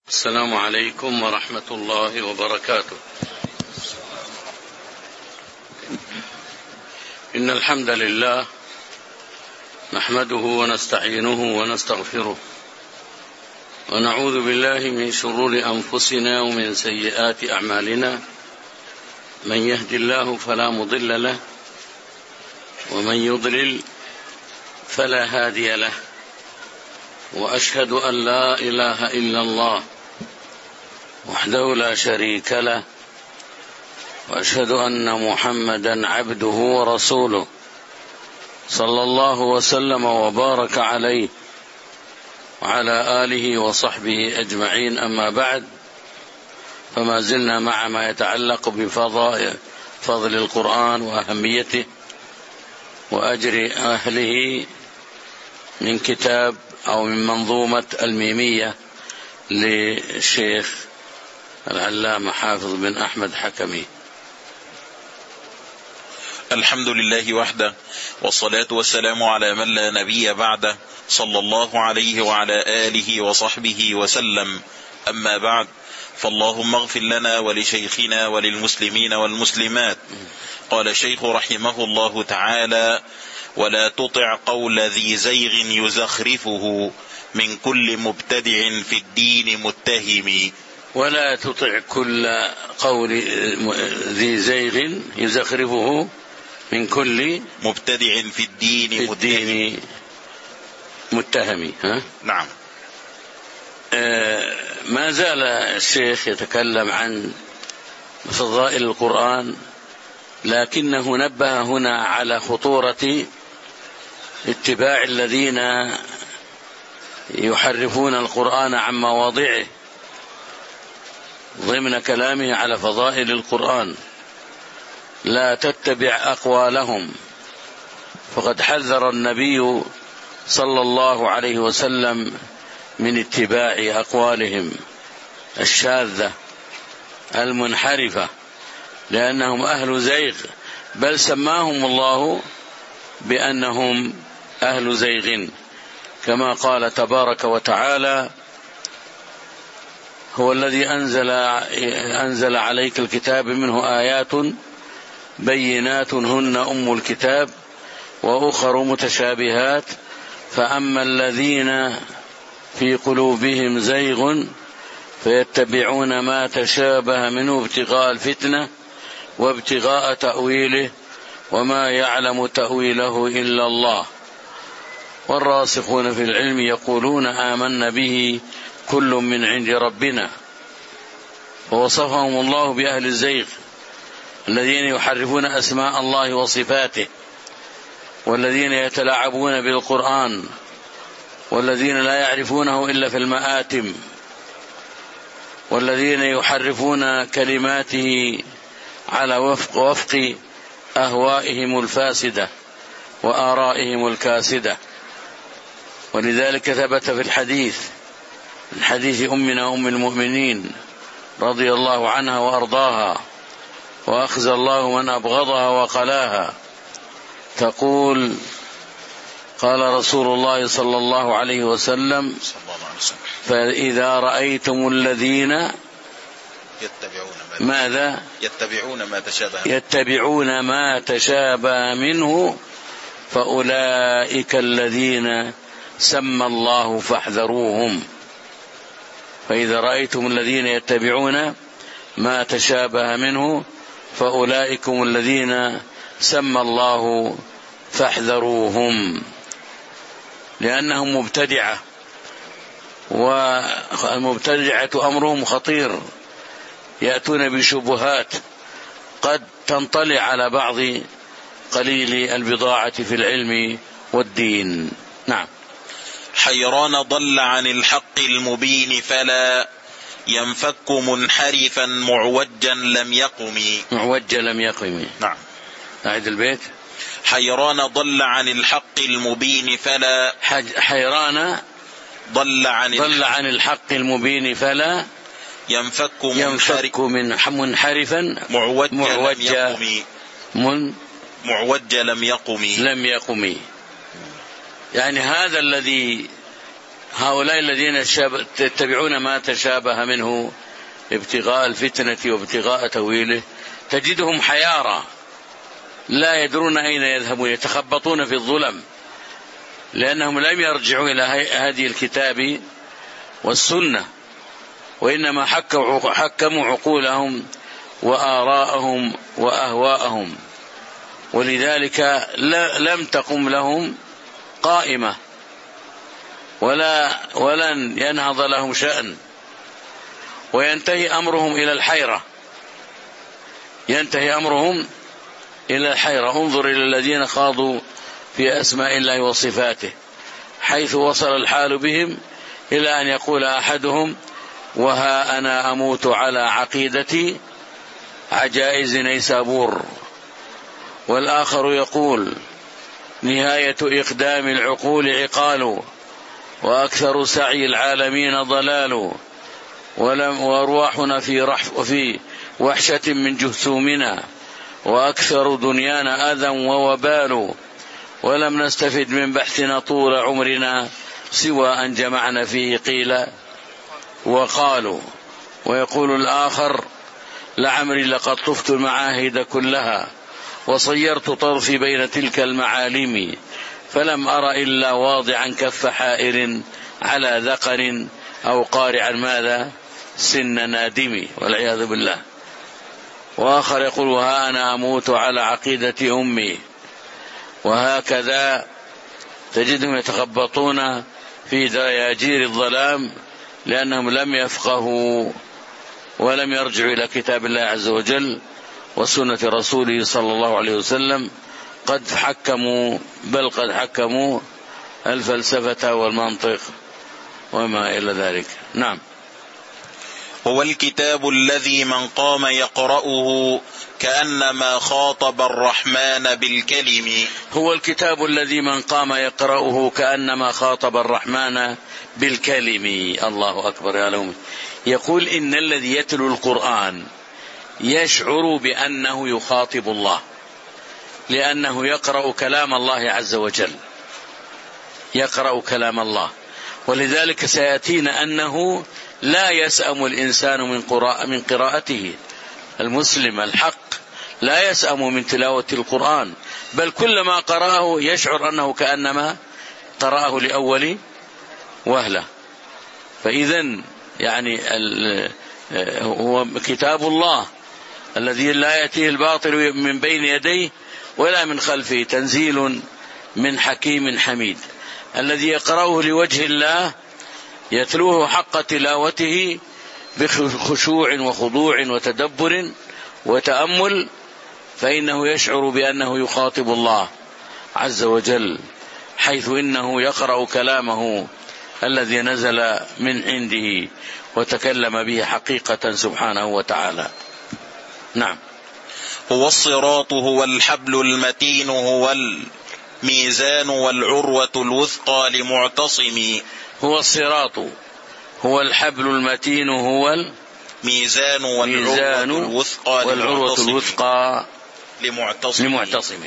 السلام عليكم ورحمة الله وبركاته. إن الحمد لله نحمده ونستعينه ونستغفره ونعوذ بالله من شرور أنفسنا ومن سيئات أعمالنا. من يهد الله فلا مضل له ومن يضلل فلا هادي له، وأشهد أن لا إله إلا الله وحده لا شريك له، وأشهد أن محمدا عبده ورسوله صلى الله وسلم وبارك عليه وعلى آله وصحبه أجمعين. أما بعد، فما زلنا مع ما يتعلق بفضل القرآن وأهميته وأجر أهله من كتاب أو من منظومة الميمية للشيخ العلامة حافظ بن أحمد حكمي. الحمد لله وحده، والصلاة والسلام على من لا نبي بعده، صلى الله عليه وعلى آله وصحبه وسلم. أما بعد، فاللهم اغفر لنا ولشيخنا وللمسلمين والمسلمات. قال الشيخ رحمه الله تعالى: ولا تطع قول ذي زيغ يزخرفه من كل مبتدع في الدين متهم. ولا تطع كل قول ذي زيغ يزخرفه من كل مبتدع في الدين متهم. نعم. ما زال الشيخ يتكلم عن فضائل القرآن، لكنه نبه هنا على خطورة اتباع الذين يحرفون القرآن عن مواضعه ضمن كلامه على فضائل القرآن. لا تتبع أقوالهم، فقد حذر النبي صلى الله عليه وسلم من اتباع أقوالهم الشاذة المنحرفة، لأنهم أهل زيغ، بل سماهم الله بأنهم أهل زيغ، كما قال تبارك وتعالى: هو الذي أنزل عليك الكتاب منه آيات بينات هن أم الكتاب وأخر متشابهات فأما الذين في قلوبهم زيغ فيتبعون ما تشابه منه ابتغاء الفتنة وابتغاء تأويله وما يعلم تأويله إلا الله والراسخون في العلم يقولون آمنا به كل من عند ربنا. ووصفهم الله بأهل الزيغ الذين يحرفون أسماء الله وصفاته، والذين يتلاعبون بالقرآن، والذين لا يعرفونه إلا في المآتم، والذين يحرفون كلماته على وفق أهوائهم الفاسدة وآرائهم الكاسدة. ولذلك ثبت في الحديث من حديث أمنا أم المؤمنين رضي الله عنها وأرضاها وأخزى الله من أبغضها وقلاها، تقول: قال رسول الله صلى الله عليه وسلم: فإذا رأيتم الذين يتبعون ما تشابه منه فأولئك الذين سمى الله فاحذروهم. فإذا رأيتم الذين يتبعون ما تشابه منه فأولئكم الذين سمى الله فاحذروهم، لأنهم مبتدعة، والمبتدعة أمرهم خطير، يأتون بشبهات قد تنطلع على بعض قليل البضاعة في العلم والدين. نعم. حيران ضل عن الحق المبين فلا ينفك منحرفا معوجا لم يقم. نعم. أعد البيت. حيران ضل عن الحق المبين فلا حيران ضل عن الحق المبين فلا ينفك منحرفا معوج لم يقم. يعني هذا الذي هؤلاء الذين يتبعون ما تشابه منه ابتغاء الفتنة وابتغاء تأويله تجدهم حيارى لا يدرون أين يذهبون، يتخبطون في الظلم، لأنهم لم يرجعوا إلى هدي الكتاب والسنة، وإنما حكموا عقولهم وآراءهم وأهواءهم، ولذلك لم تقم لهم قائمة ولن ينهض لهم شأن، وينتهي أمرهم إلى الحيرة، ينتهي أمرهم إلى الحيرة. انظر إلى الذين خاضوا في أسماء الله وصفاته، حيث وصل الحال بهم إلى أن يقول أحدهم: وها أنا أموت على عقيدة عجائز نيسابور، والآخر يقول: نهاية إقدام العقول عقال، وأكثر سعي العالمين ضلال، وأرواحنا في وحشة من جثومنا، وأكثر دنيانا أذى ووبال، ولم نستفد من بحثنا طول عمرنا سوى أن جمعنا فيه قيل وقالوا. ويقول الآخر: لعمري لقد طفت المعاهد كلها، وصيرت طرفي بين تلك المعالم، فلم أر إلا واضعا كف حائر على ذقن، أو قارعا ماذا سن نادم، والعياذ بالله. وآخر يقول: وها أنا أموت على عقيدة أمي. وهكذا تجدهم يتخبطون في دياجير الظلام، لأنهم لم يفقهوا ولم يرجعوا إلى كتاب الله عز وجل وسنة رسوله صلى الله عليه وسلم. قد حكموا الفلسفة والمنطق وما إلى ذلك. نعم. هو الكتاب الذي من قام يقرأه كأنما خاطب الرحمن بالكلم. هو الكتاب الذي من قام يقرأه كأنما خاطب الرحمن بالكلم. الله أكبر يا لومي. يقول: إن الذي يتلو القرآن يشعر بأنه يخاطب الله، لأنه يقرأ كلام الله عز وجل، يقرأ كلام الله. ولذلك سيأتينا أنه لا يسأم الإنسان من قراءته. المسلم الحق لا يسأم من تلاوة القرآن، بل كلما قرأه يشعر أنه كأنما قرأه لأول وهلة. فإذن يعني هو كتاب الله الذي لا يأتيه الباطل من بين يديه ولا من خلفه، تنزيل من حكيم حميد، الذي يقرأه لوجه الله يتلوه حق تلاوته بخشوع وخضوع وتدبر وتأمل، فإنه يشعر بأنه يخاطب الله عز وجل، حيث إنه يقرأ كلامه الذي نزل من عنده وتكلم به حقيقة سبحانه وتعالى. نعم. هو الصراط هو الحبل المتين هو الميزان والعروة الوثقى لمعتصم. هو الصراط هو الحبل المتين هو الميزان والعروة الوثقى لمعتصم.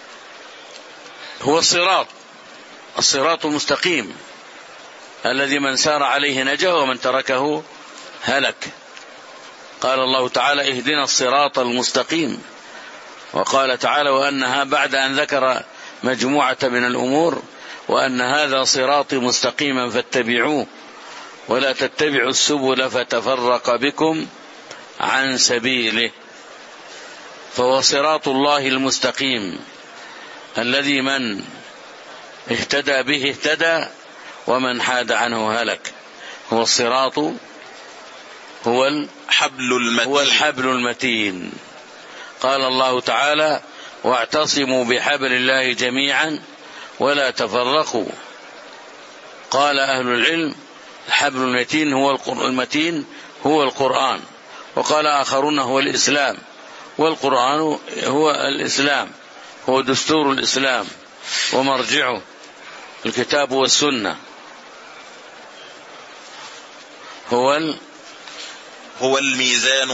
هو الصراط المستقيم الذي من سار عليه نجا ومن تركه هلك. قال الله تعالى: اهدنا الصراط المستقيم. وقال تعالى: وأنها بعد أن ذكر مجموعة من الأمور: وأن هذا صراطي مستقيما فاتبعوه ولا تتبعوا السبل فتفرق بكم عن سبيله. فهو صراط الله المستقيم الذي من اهتدى به اهتدى ومن حاد عنه هلك. هو الصراط هو الحبل المتين. قال الله تعالى: واعتصموا بحبل الله جميعا ولا تفرقوا. قال أهل العلم: الحبل المتين هو القرآن. وقال آخرون: هو الإسلام. والقرآن هو الإسلام، هو دستور الإسلام ومرجعه الكتاب والسنة. هو الميزان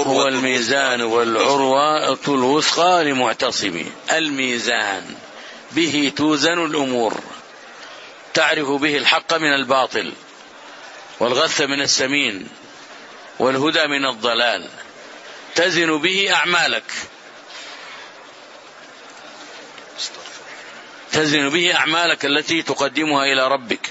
والعروة الوثقى لمعتصم. الميزان به توزن الأمور، تعرف به الحق من الباطل، والغث من السمين، والهدى من الضلال، تزن به أعمالك، تزن به أعمالك التي تقدمها إلى ربك،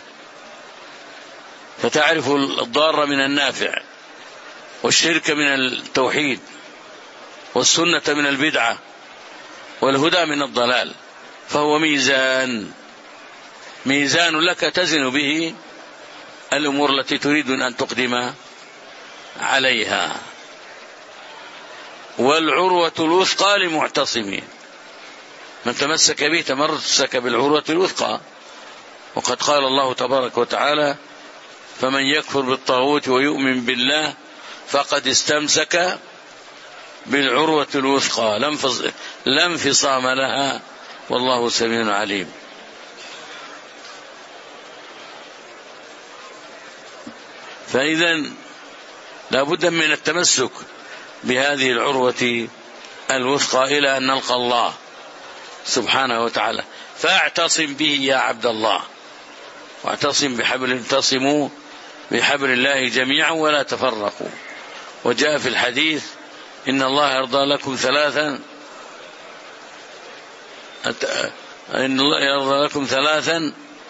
فتعرف الضار من النافع، والشرك من التوحيد، والسنة من البدعة، والهدى من الضلال. فهو ميزان لك تزن به الأمور التي تريد أن تقدم عليها. والعروة الوثقى لمعتصمين، من تمسك به تمسك بالعروة الوثقى. وقد قال الله تبارك وتعالى: فمن يكفر بالطاغوت ويؤمن بالله فقد استمسك بالعروة الوثقى لا انفصام لها والله سميع عليم. فإذا لا بد من التمسك بهذه العروة الوثقى إلى أن نلقى الله سبحانه وتعالى. فاعتصم به يا عبد الله، اعتصموا بحبل الله جميعا ولا تفرقوا. وجاء في الحديث: إن الله يرضى لكم ثلاثا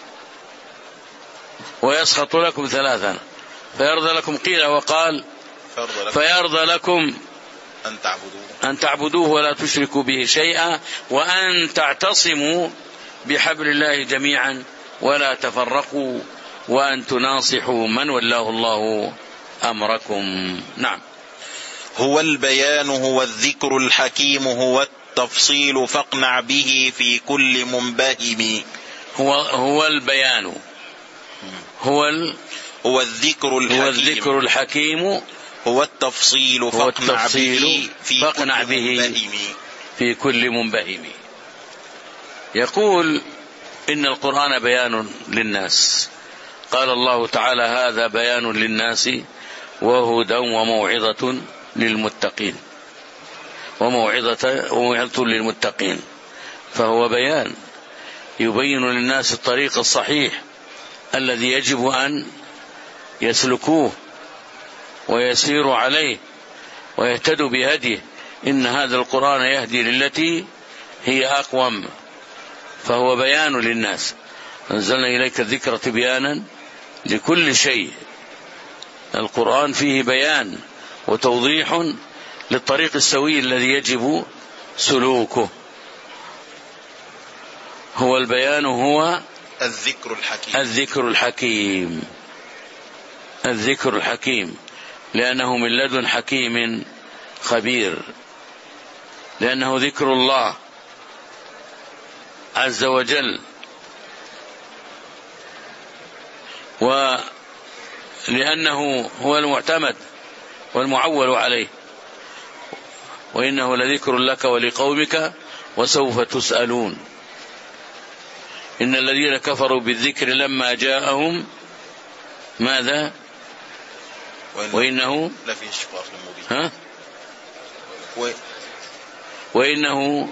ويسخط لكم ثلاثا. فيرضى لكم قيل وقال: فيرضى لكم أن تعبدوه ولا تشركوا به شيئا، وأن تعتصموا بحبل الله جميعا ولا تفرقوا، وأن تناصحوا من ولاه الله أمركم. نعم. هو البيان، هو الذكر الحكيم، هو التفصيل فاقنع به في كل منبهم. هو البيان، هو الذكر الحكيم، هو التفصيل فاقنع به في كل منبهم. يقول: إن القرآن بيان للناس. قال الله تعالى: هذا بيان للناس وهدى وموعظة للمتقين، وموعظة للمتقين. فهو بيان يبين للناس الطريق الصحيح الذي يجب أن يسلكوه ويسيروا عليه ويهتدوا بهديه. إن هذا القرآن يهدي للتي هي أقوم. فهو بيان للناس. أنزلنا إليك الذكر تبيانا لكل شيء. القرآن فيه بيان وتوضيح للطريق السوي الذي يجب سلوكه. هو البيان، هو الذكر الحكيم، لأنه من لدن حكيم خبير، لأنه ذكر الله عز وجل، ولأنه هو المعتمد والمعول عليه. وإنه لذكر لك ولقومك وسوف تسألون. إن الذين كفروا بالذكر لما جاءهم ماذا؟ وإنه لفي شقاق مبين. وإنه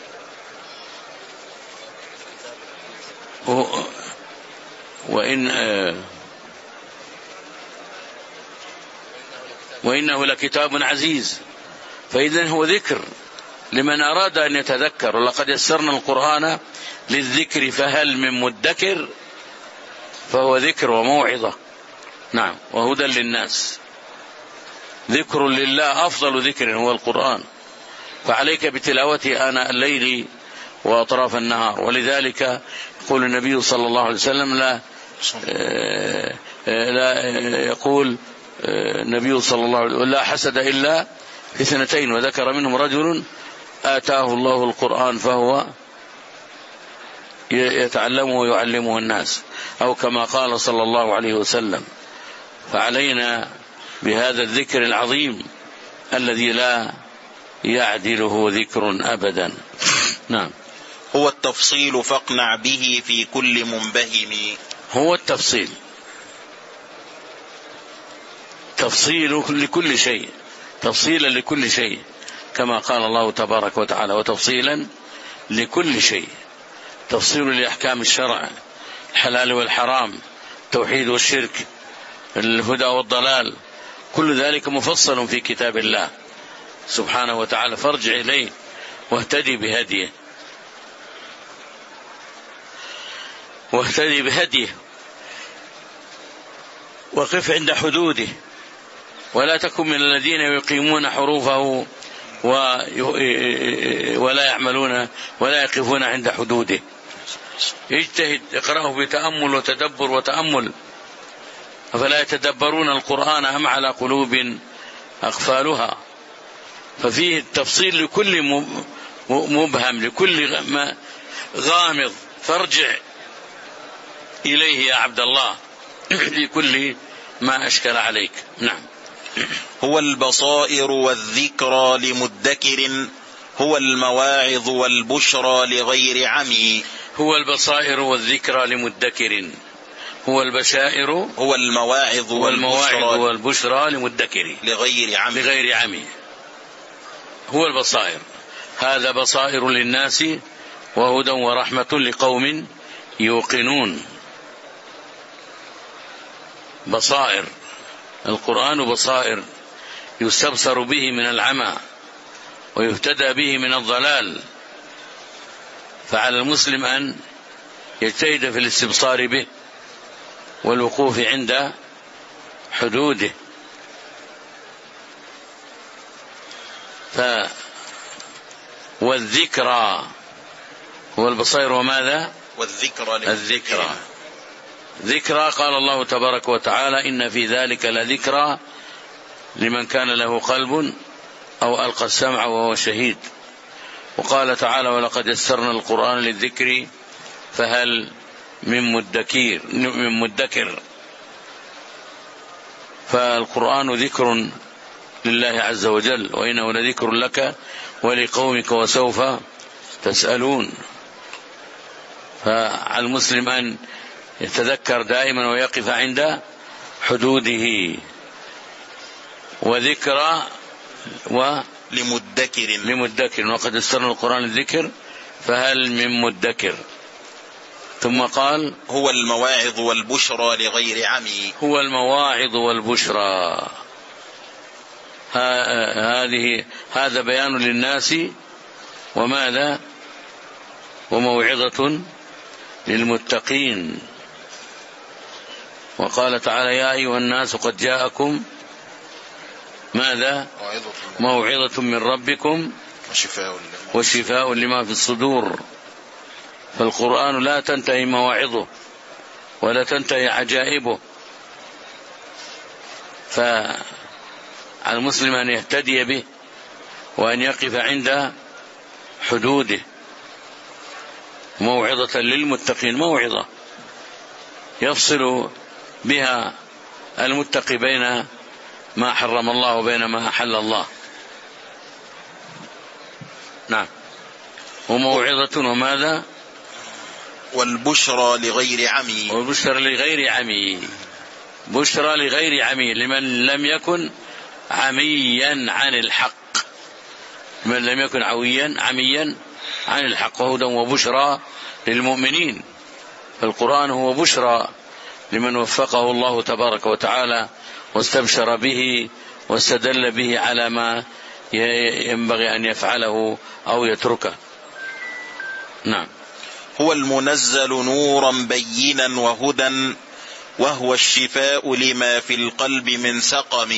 وإنه لكتاب عزيز. فإذن هو ذكر لمن أراد أن يتذكر. ولقد يسرنا القرآن للذكر فهل من مدكر. فهو ذكر وموعظة. نعم. وهدى للناس. ذكر لله، أفضل ذكر هو القرآن، فعليك بتلاوته آناء الليل وأطراف النهار. ولذلك يقول النبي صلى الله عليه وسلم: لا يقول النبي صلى الله عليه وسلم: لا حسد إلا في اثنتين، وذكر منهم رجل آتاه الله القرآن فهو يتعلمه ويعلمه الناس، أو كما قال صلى الله عليه وسلم. فعلينا بهذا الذكر العظيم الذي لا يعدله ذكر أبدا. نعم. هو التفصيل فاقنع به في كل منبهم. هو التفصيل، تفصيل لكل شيء، تفصيلا لكل شيء، كما قال الله تبارك وتعالى: وتفصيلا لكل شيء. تفصيل لأحكام الشرع، الحلال والحرام، التوحيد والشرك، الهدى والضلال، كل ذلك مفصل في كتاب الله سبحانه وتعالى، فارجع إليه واهتدي بهديه وقف عند حدوده، ولا تكن من الذين يقيمون حروفه ولا يعملون ولا يقفون عند حدوده. اجتهد، اقرأه بتأمل وتدبر وتأمل. أفلا يتدبرون القرآن أم على قلوب أقفالها؟ ففيه التفصيل لكل مبهم، لكل غامض، فارجع إليه يا عبد الله لكل ما أشكل عليك. نعم. هو البصائر والذكرى لمدكر، هو المواعظ والبشرى لغير عمي. هو البصائر والذكرى لمدكر، هو البشائر، هو المواعظ والبشرى لمدكر لغير عمي. هو البصائر، هذا بصائر للناس وهدى ورحمة لقوم يوقنون. بصائر، القرآن بصائر يستبصر به من العمى ويهتدى به من الضلال، فعلى المسلم أن يجتهد في الاستبصار به والوقوف عند حدوده. والذكرى هو البصائر، وماذا؟ الذكرى. ذكرى قال الله تبارك وتعالى: إن في ذلك لذكرى لمن كان له قلب أو ألقى السمع وهو شهيد. وقال تعالى: ولقد يسرنا القرآن للذكر فهل من مدكر. فالقرآن ذكر لله عز وجل، وإنه لذكر لك ولقومك وسوف تسألون. فعلى المسلم أن يتذكر دائما ويقف عند حدوده. وذكرى لمدكر، وقد يسرنا القرآن للذكر فهل من مدكر. ثم قال: هو المواعظ والبشرى لغير عمي. هو المواعظ والبشرى، هذا بيان للناس، وماذا؟ وموعظة للمتقين. وقال تعالى: يا أيها الناس قد جاءكم ماذا؟ موعظة من ربكم وشفاء لما في الصدور. فالقرآن لا تنتهي مواعظه ولا تنتهي عجائبه، فعلى المسلم أن يهتدي به وأن يقف عند حدوده. موعظة للمتقين، موعظة يفصل بها المتقي بين ما حرم الله وبين ما أحل الله. نعم. وموعظة وماذا؟ والبشرى لغير عمي. والبشرى لغير عمي، بشرى لغير عمي، لمن لم يكن عميا عن الحق، من لم يكن عميا عن الحق. وهدى وبشرى للمؤمنين. فالقرآن هو بشرى لمن وفقه الله تبارك وتعالى واستبشر به واستدل به على ما ينبغي أن يفعله أو يتركه. نعم. هو المنزل نورا بينا وهدى، وهو الشفاء لما في القلب من سقم.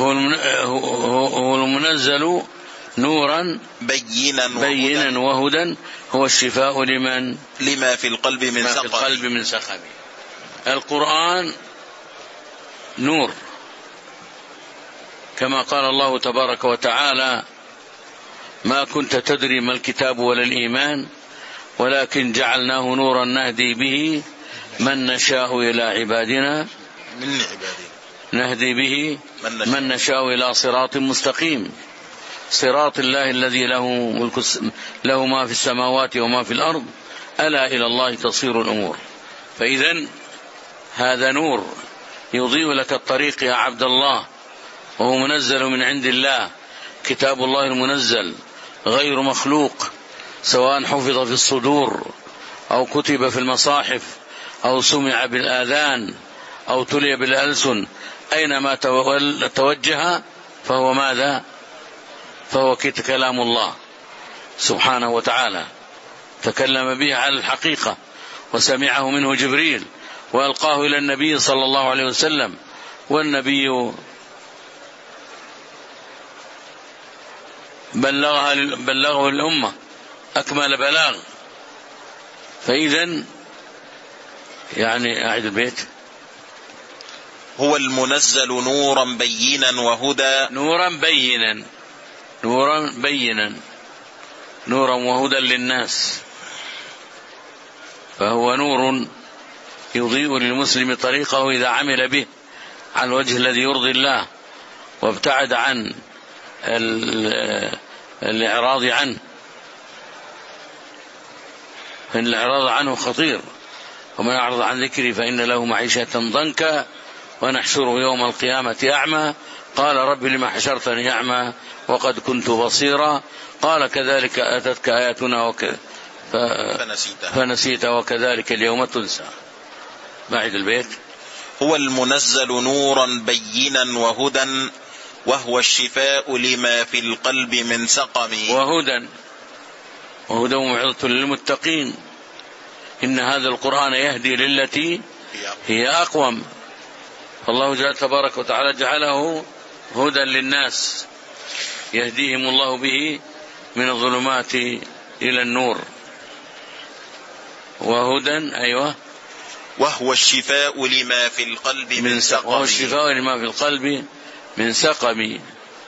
هو المنزل نورا بينا وهدى، هو الشفاء لما في القلب من سقم. القرآن نور، كما قال الله تبارك وتعالى: ما كنت تدري ما الكتاب ولا الإيمان ولكن جعلناه نورا نهدي به من نشاء إلى عبادنا، نهدي به من نشاء إلى صراط مستقيم، صراط الله الذي له ما في السماوات وما في الأرض، ألا إلى الله تصير الأمور. فإذن هذا نور يضيء لك الطريق يا عبد الله، وهو منزل من عند الله، كتاب الله المنزل غير مخلوق، سواء حفظ في الصدور أو كتب في المصاحف أو سمع بالآذان أو تلي بالألسن أينما توجه فهو ماذا؟ فهو كلام الله سبحانه وتعالى، تكلم به على الحقيقة وسمعه منه جبريل وألقاه إلى النبي صلى الله عليه وسلم، والنبي بلغه الأمة أكمل بلاغ. فإذن يعني أعد البيت: هو المنزل نورا بينا وهدى، نورا وهدى للناس، فهو نور يضيء للمسلم طريقه إذا عمل به على الوجه الذي يرضي الله وابتعد عن الإعراض عنه، فإن الإعراض عنه خطير. ومن أعرض عن ذكري فإن له معيشة ضنكا ونحشره يوم القيامة أعمى قال رب لما حشرتني أعمى وقد كنت بصيرا قال كذلك أتتك آياتنا فنسيتها وكذلك اليوم تنسى. بعد البيت: هو المنزل نورا بينا وهدى وهو الشفاء لما في القلب من سقم. وهدى وموعظة للمتقين، إن هذا القرآن يهدي للتي هي أقوم. الله جل تبارك وتعالى جعله هدى للناس يهديهم الله به من الظلمات إلى النور. وهدى أيوة وهو الشفاء لما في القلب من سقم. وهو الشفاء لما في القلب من سقم.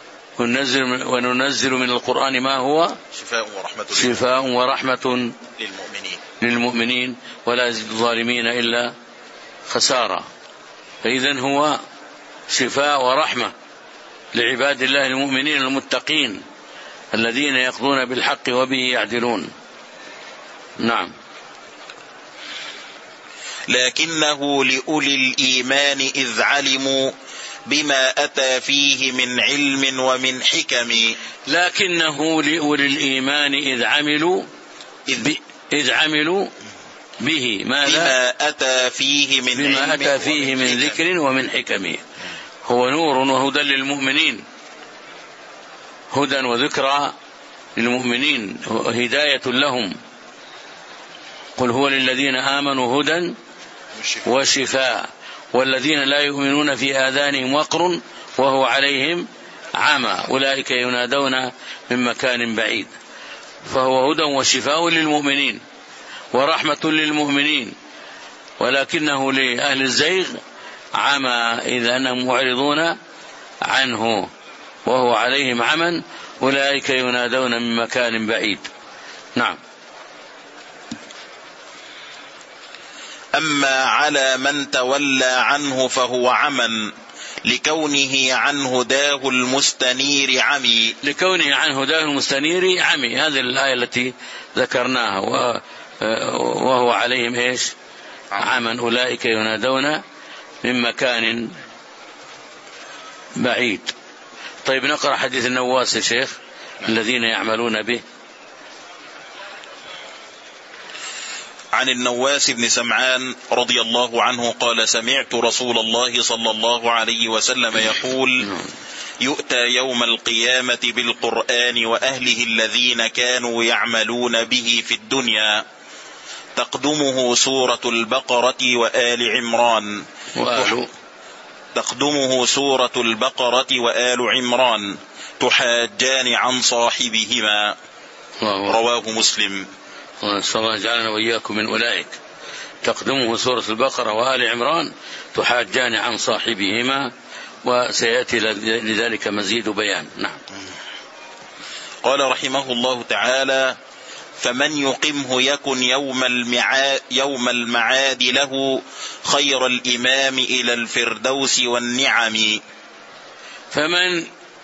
وننزل من القرآن ما هو شفاء ورحمة للمؤمنين ولا يزيد الظالمين إلا خسارة. فإذن هو شفاء ورحمة لعباد الله المؤمنين المتقين الذين يقضون بالحق وبه يعدلون. نعم. لكنه لأولي الإيمان إذ علموا بما أتى فيه من علم ومن حكم. لكنه لأولي الإيمان إذ عملوا به بما أتى فيه من ذكر ومن حكم. هو نور وهدى للمؤمنين، هدى وذكرى للمؤمنين، هداية لهم. قل هو للذين آمنوا هدى وشفاء والذين لا يؤمنون في آذانهم وقر وهو عليهم عمى أولئك ينادون من مكان بعيد. فهو هدى وشفاء للمؤمنين ورحمة للمؤمنين، ولكنه لأهل الزيغ عمى إذا أنهم معرضون عنه وهو عليهم عمى أولئك ينادون من مكان بعيد. نعم. أما على من تولى عنه فهو عمى لكونه عن هداه المستنير عمي. لكونه عن هداه المستنير عمي، هذه الآية التي ذكرناها. وهو عليهم إيش؟ عمى أولئك ينادون من مكان بعيد. طيب نقرأ حديث النواس يا شيخ. الذين يعملون به. عن النواس بن سمعان رضي الله عنه قال سمعت رسول الله صلى الله عليه وسلم يقول يؤتى يوم القيامة بالقرآن وأهله الذين كانوا يعملون به في الدنيا تقدمه سورة البقرة وآل عمران تحاجان عن صاحبهما. رواه مسلم. صلى الله جعلنا وإياكم من أولئك. تقدمه سورة البقرة وآل عمران تحاجان عن صاحبهما، وسيأتي لذلك مزيد بيان. نعم. قال رحمه الله تعالى فمن يقمه يكن يوم المعاد له خير الإمام إلى الفردوس والنعم. فمن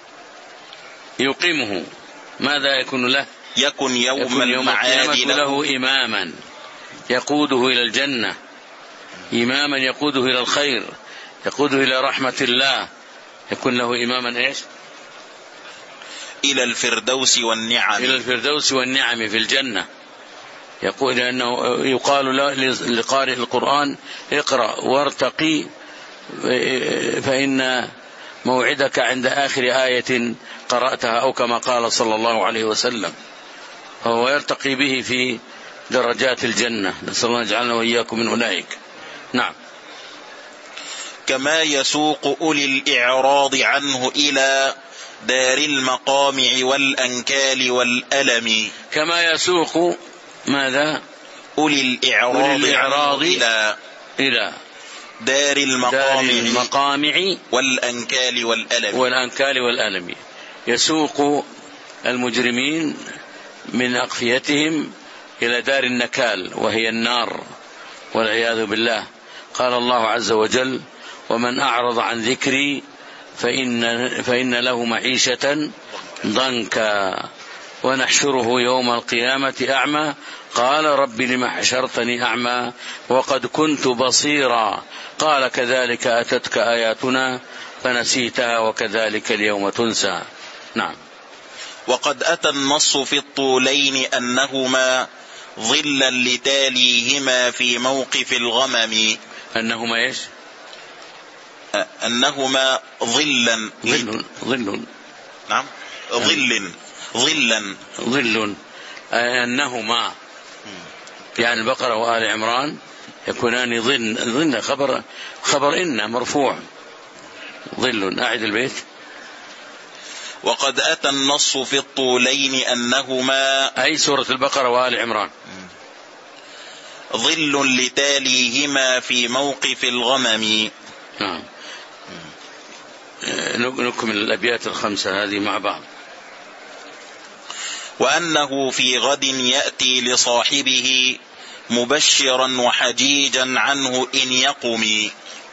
يقمه ماذا يكون له؟ يكن يوم المعاد له إماما يقوده إلى الجنة، إماما يقوده إلى الخير، يقوده إلى رحمة الله. يكون له إماما إيش؟ إلى الفردوس والنعم. إلى الفردوس والنعم في الجنة. يقول أنه يقال لقارئ القرآن اقرأ وارتقي فإن موعدك عند آخر آية قرأتها، أو كما قال صلى الله عليه وسلم، فهو يرتقي به في درجات الجنة. نسأل الله يجعلنا وإياكم من أولئك. نعم. كما يسوق أولي الإعراض عنه إلى دار المقامع والأنكال والألم. كما يسوق ماذا؟ أولي الإعراض إلى دار المقامع والأنكال والألم. يسوق المجرمين من أقفيتهم إلى دار النكال وهي النار والعياذ بالله. قال الله عز وجل: ومن أعرض عن ذكري فإن له معيشة ضنكا ونحشره يوم القيامة أعمى قال رب لم حشرتني أعمى وقد كنت بصيرا قال كذلك أتتك آياتنا فنسيتها وكذلك اليوم تنسى. نعم. وقد أتى النص في الطولين أنهما ظلا لتاليهما في موقف الغمم. أنهما إيش؟ أنهما ظل. نعم. ظل أنهما يعني البقرة وآل عمران يكونان ظن خبر إن مرفوع ظل. أعد البيت. وقد أتى النص في الطولين أنهما أي سورة البقرة وآل عمران ظل لتاليهما في موقف الغمم. نعم. نكمل الأبيات الخمسة هذه مع بعض. وأنه في غد يأتي لصاحبه مبشرا وحجيجا عنه إن يقم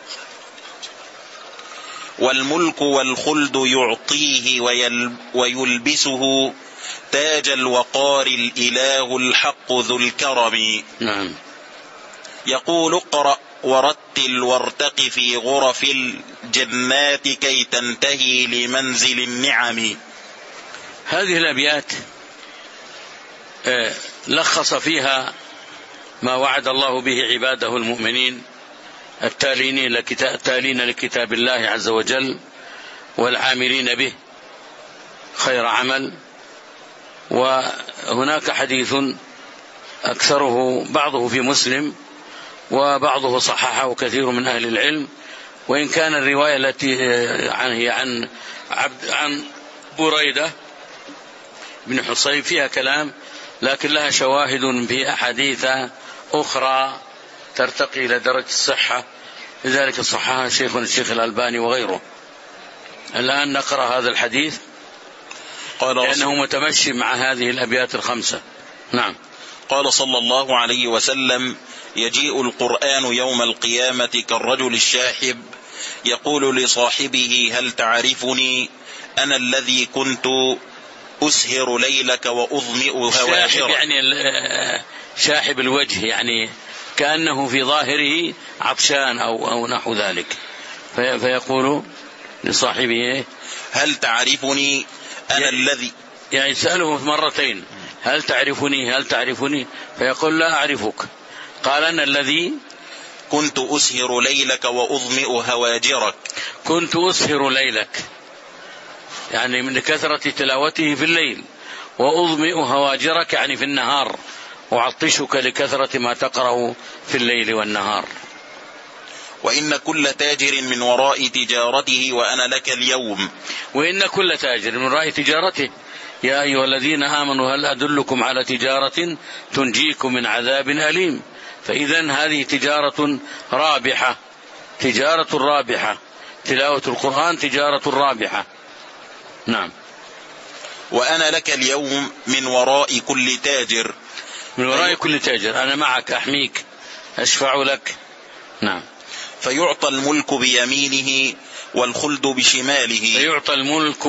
والملك والخلد يعطيه ويلبسه تاج الوقار الإله الحق ذو الكرم. نعم. يقول اقرأ ورتل وارتق في غرف الجنات كي تنتهي لمنزل النعم. هذه الأبيات لخص فيها ما وعد الله به عباده المؤمنين التالين لكتاب الله عز وجل والعاملين به خير عمل. وهناك حديث أكثره بعضه في مسلم وبعضه صححه كثير من أهل العلم، وإن كان الرواية التي هي عن بريدة بن حصيب فيها كلام، لكن لها شواهد في أحاديث أخرى ترتقي إلى درجة الصحة، لذلك صححها الشيخ الألباني وغيره. الآن نقرأ هذا الحديث لأنه متمشي مع هذه الأبيات الخمسة. نعم. قال صلى الله عليه وسلم: يجيء القرآن يوم القيامة كالرجل الشاحب يقول لصاحبه هل تعرفني أنا الذي كنت أسهر ليلك وأظمئ هواجرك. يعني شاحب الوجه، يعني كأنه في ظاهره عطشان أو نحو ذلك، فيقول لصاحبه هل تعرفني أنا الذي، يعني يسأله مرتين هل تعرفني فيقول لا أعرفك. قال أنا الذي كنت أسهر ليلك وأظمئ هواجرك. كنت أسهر ليلك يعني من كثرة تلاوته في الليل، وأظمئ هواجرك يعني في النهار، وعطشك لكثرة ما تقرأ في الليل والنهار. وإن كل تاجر من وراء تجارته وأنا لك اليوم. وإن كل تاجر من وراء تجارته. يا أيها الذين آمنوا هل أدلكم على تجارة تنجيكم من عذاب أليم. فإذن هذه تجارة رابحة، تلاوة القرآن تجارة رابحة. نعم. وأنا لك اليوم من وراء كل تاجر. من وراء كل تاجر أنا معك أحميك أشفع لك. نعم. فيعطى الملك بيمينه والخلد بشماله. فيعطى الملك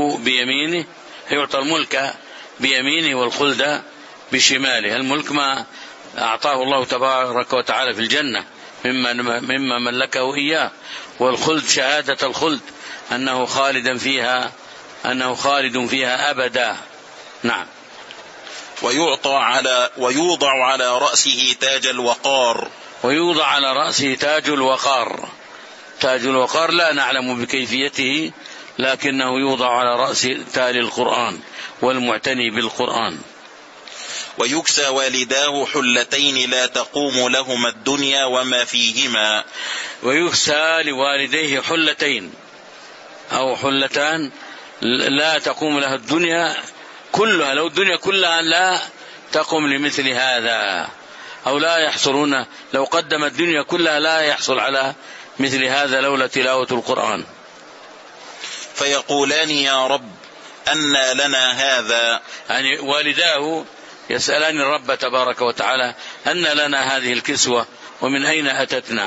بيمينه والخلد بشماله. الملك ما أعطاه الله تبارك وتعالى في الجنة مما ملكه إياه، والخلد شهادة الخلد أنه خالد فيها أبدا. نعم. ويوضع على رأسه تاج الوقار. ويوضع على رأسه تاج الوقار. تاج الوقار لا نعلم بكيفيته، لكنه يوضع على رأس تالي القرآن والمعتني بالقرآن. ويكسى والداه حلتين لا تقوم لهما الدنيا وما فيهما. ويكسى لوالديه حلتين أو حلتان لا تقوم لها الدنيا كلها، لو الدنيا كلها لا تقوم لمثل هذا، أو لا يحصلون، لو قدم الدنيا كلها لا يحصل على مثل هذا لولا تلاوة القرآن. فيقولان يا رب أنى لنا هذا، يعني والداه يسألان الرب تبارك وتعالى أنى لنا هذه الكسوة ومن أين أتتنا.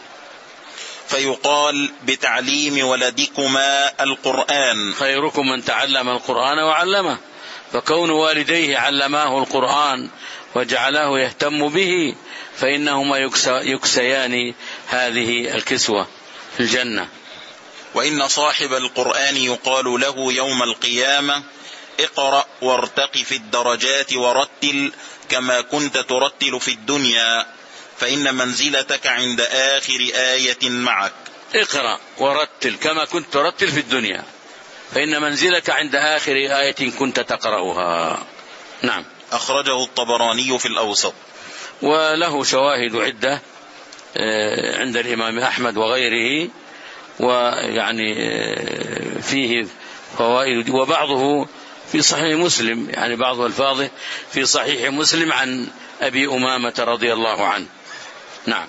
فيقال بتعليم ولدكما القرآن، خيركم من تعلم القرآن وعلمه. فكون والديه علماه القرآن وجعله يهتم به فإنهما يكسيان هذه الكسوة في الجنة. وإن صاحب القرآن يقال له يوم القيامة اقرأ وارتق في الدرجات ورتل كما كنت ترتل في الدنيا، فإن منزلتك عند آخر آية معك. اقرأ ورتل كما كنت ترتل في الدنيا، فإن منزلك عند آخر آية كنت تقرأها. نعم. أخرجه الطبراني في الأوسط، وله شواهد عدة عند الإمام أحمد وغيره، ويعني فيه فوائد، وبعضه في صحيح مسلم، يعني بعض الفاظه في صحيح مسلم عن أبي أمامة رضي الله عنه. نعم.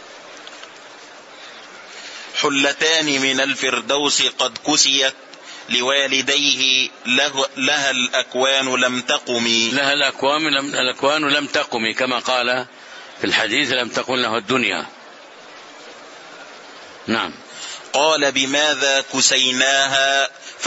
حلتان من الفردوس قد كسيت لوالديه لها الأكوان لم تقم. لها الأكوان لم تقم، كما قال في الحديث لم تقم له الدنيا. نعم. قال بماذا كسيناها؟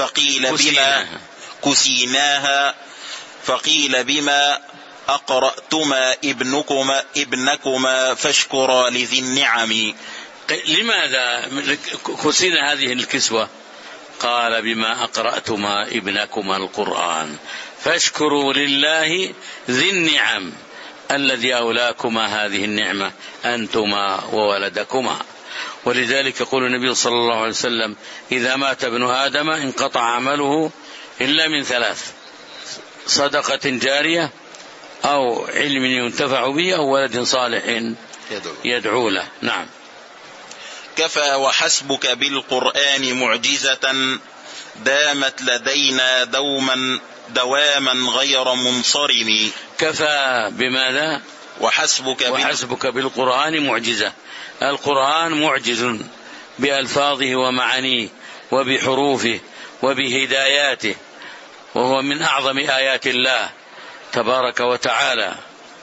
فقيل بما أقرأتما ابنكما فاشكرا لذي النعم. لماذا كسينا هذه الكسوة؟ قال بما أقرأتما ابنكما القرآن فاشكروا لله ذي النعم الذي أولاكما هذه النعمة أنتما وولدكما. ولذلك يقول النبي صلى الله عليه وسلم إذا مات ابن آدم انقطع عمله إلا من ثلاث: صدقة جارية أو علم ينتفع به أو ولد صالح يدعو له. نعم. كفى وحسبك بالقرآن معجزة دامت لدينا دواما غير منصرم. كفى بماذا؟ وحسبك بالقرآن معجزة. القرآن معجز بألفاظه ومعانيه وبحروفه وبهداياته، وهو من أعظم آيات الله تبارك وتعالى.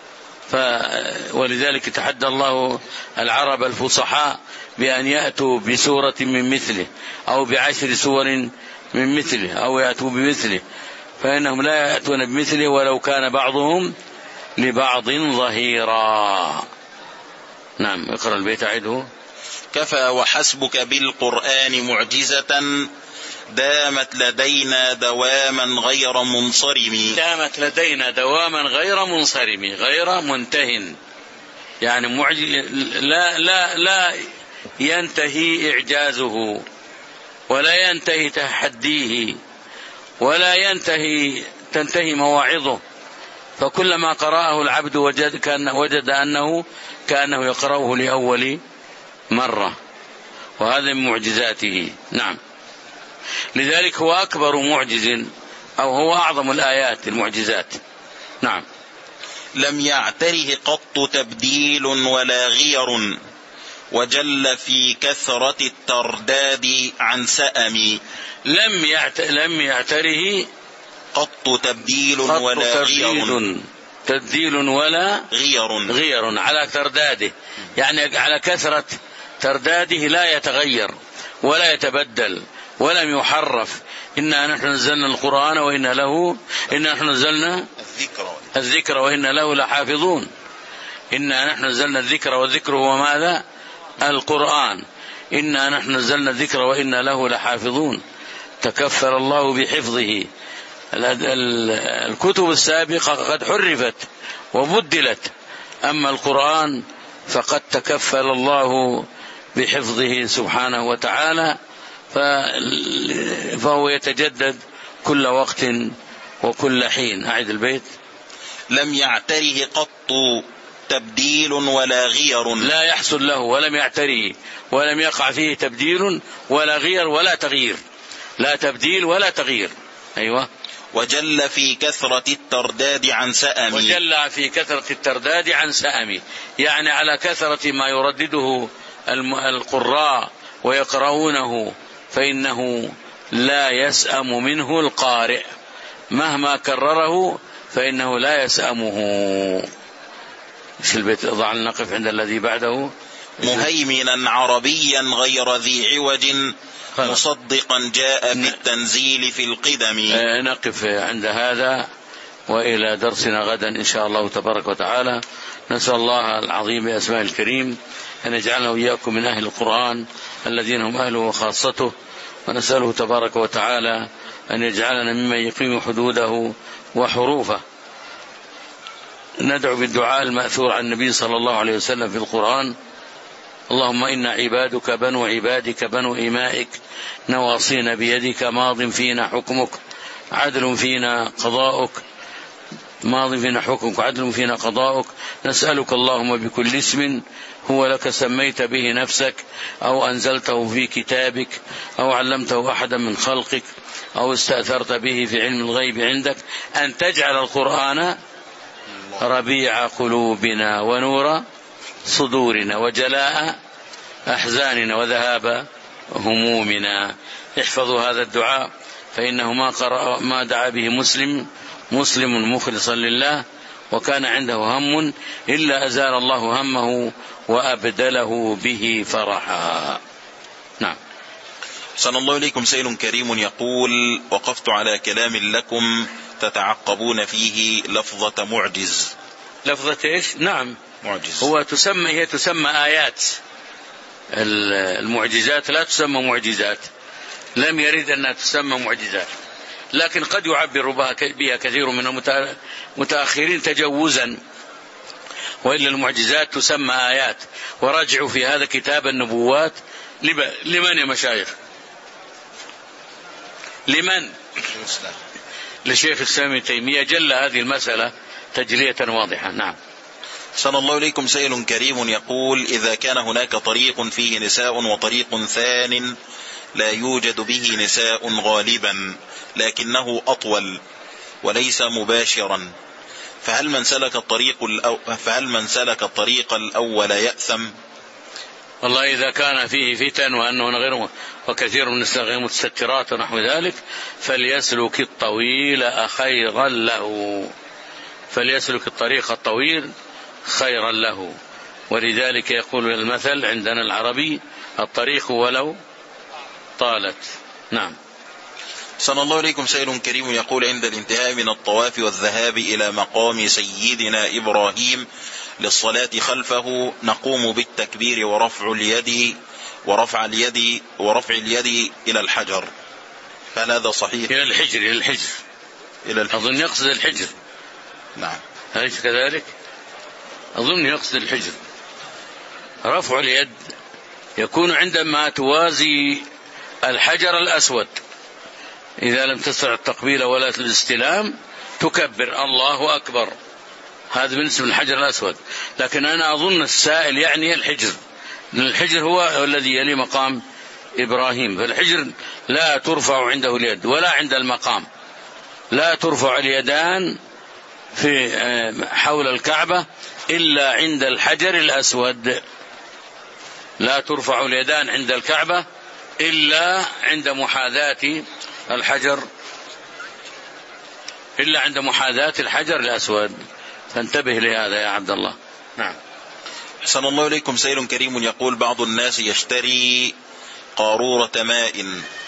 ولذلك تحدى الله العرب الفصحاء بأن يأتوا بسورة من مثله أو ب10 سور من مثله أو يأتوا بمثله، فإنهم لا يأتون بمثله ولو كان بعضهم لبعض ظهيرا. نعم. اقرأ البيت عيده. كفى وحسبك بالقرآن معجزة دامت لدينا دواما غير منصرم. دامت لدينا دواما غير منصرم، غير منتهٍ، يعني لا ينتهي إعجازه ولا ينتهي تحديه ولا تنتهي مواعظه، فكلما قرأه العبد وجد أنه كأنه يقرأه لأول مرة، وهذا من معجزاته. نعم. لذلك هو أكبر معجز، أو هو أعظم الآيات المعجزات. نعم. لم يعتره قط تبديل ولا غير وجل في كثرة الترداد عن سأم. لم يعتره قط تبديل ولا غير. تبديل ولا غير على ترداده، يعني على كثرة ترداده لا يتغير ولا يتبدل ولم يحرف. إنا نحن نزلنا القرآن إنا نحن نزلنا الذكر وإنا له لحافظون. إنا نحن نزلنا الذكر والذكر هو ماذا؟ القرآن. إنا نحن نزلنا الذكر وإنا له لحافظون. تكفل الله بحفظه الكتب السابقة قد حرفت وبدلت، أما القرآن فقد تكفل الله بحفظه سبحانه وتعالى، فهو يتجدد كل وقت وكل حين. أعد البيت. لم يعتره قط تبديل ولا غير. لا يحصل له ولم يعتره ولم يقع فيه تبديل ولا غير ولا تغيير، لا تبديل ولا تغيير. أيوة. وجل في كثرة الترداد عن سأمي. وجل في كثرة الترداد عن سأمي، يعني على كثرة ما يردده القراء ويقرؤونه، فإنه لا يسأم منه القارئ مهما كرره، فإنه لا يسأمه. ايش البيت؟ ضع نقف عند الذي بعده. مهيمنا عربيا غير ذي عوج مصدقا جاء بالتنزيل في القدم. نقف عند هذا، وإلى درسنا غدا إن شاء الله تبارك وتعالى. نسأل الله العظيم بأسماء الكريم أن يجعلنا وإياكم من أهل القرآن الذين هم أهله وخاصته، ونسأله تبارك وتعالى أن يجعلنا ممن يقيم حدوده وحروفه. ندعو بالدعاء المأثور عن النبي صلى الله عليه وسلم في القرآن: اللهم إنا عبادك بنو عبادك بنو إمائك نواصينا بيدك ماض فينا حكمك عدل فينا قضاؤك ماض فينا حكمك عدل فينا قضاؤك، نسألك اللهم بكل اسم هو لك سميت به نفسك أو أنزلته في كتابك أو علمته أحدا من خلقك أو استأثرت به في علم الغيب عندك أن تجعل القرآن ربيع قلوبنا ونور صدورنا وجلاء أحزاننا وذهاب همومنا. احفظوا هذا الدعاء، فإنه ما دعا به مسلم مخلصا لله وكان عنده هم إلا أزال الله همه وأبدله به فرحا. نعم. صلى الله عليكم. سائل كريم يقول: وقفت على كلام لكم تتعقبون فيه لفظة معجز. لفظة إيش؟ نعم، معجز. هي تسمى آيات. المعجزات لا تسمى معجزات، لم يرد أنها تسمى معجزات، لكن قد يعبر بها كثير من المتأخرين تجوزا، وإلا المعجزات تسمى آيات. وراجعوا في هذا كتاب النبوات لمن يا مشايخ؟ لمن؟ لشيخ الإسلام ابن تيمية جل هذه المسألة تجلية واضحة. نعم. صلى الله عليكم. سائل كريم يقول: إذا كان هناك طريق فيه نساء وطريق ثان لا يوجد به نساء غالبا لكنه أطول وليس مباشرا، فهل من سلك الطريق الأول يأثم؟ والله إذا كان فيه فتن وأنه غير وكثير من النساء غير متسترات ونحو ذلك فليسلك الطويل خيرا له، فليسلك الطريق الطويل خيرا له. ولذلك يقول المثل عندنا العربي: الطريق ولو طالت. نعم. صلى الله عليكم. سائل كريم يقول: عند الانتهاء من الطواف والذهاب إلى مقام سيدنا إبراهيم للصلاة خلفه نقوم بالتكبير ورفع اليد إلى الحجر، هل هذا صحيح؟ إلى الحجر. أظن يقصد الحجر. نعم. أليس كذلك؟ أظن يقصد الحجر. رفع اليد يكون عندما توازي الحجر الأسود، إذا لم تستطع التقبيل ولا الاستلام تكبر الله أكبر، هذا بالنسبة للحجر الأسود. لكن أنا أظن السائل يعني الحجر، لأن الحجر هو الذي يلي مقام إبراهيم، فالحجر لا ترفع عنده اليد ولا عند المقام، لا ترفع اليدان في حول الكعبة إلا عند الحجر الأسود، لا ترفع اليدان عند الكعبة إلا عند محاذاة الحجر الأسود، فانتبه لهذا يا عبد الله. نعم. أحسن الله إليكم. سائل كريم يقول: بعض الناس يشتري قارورة ماء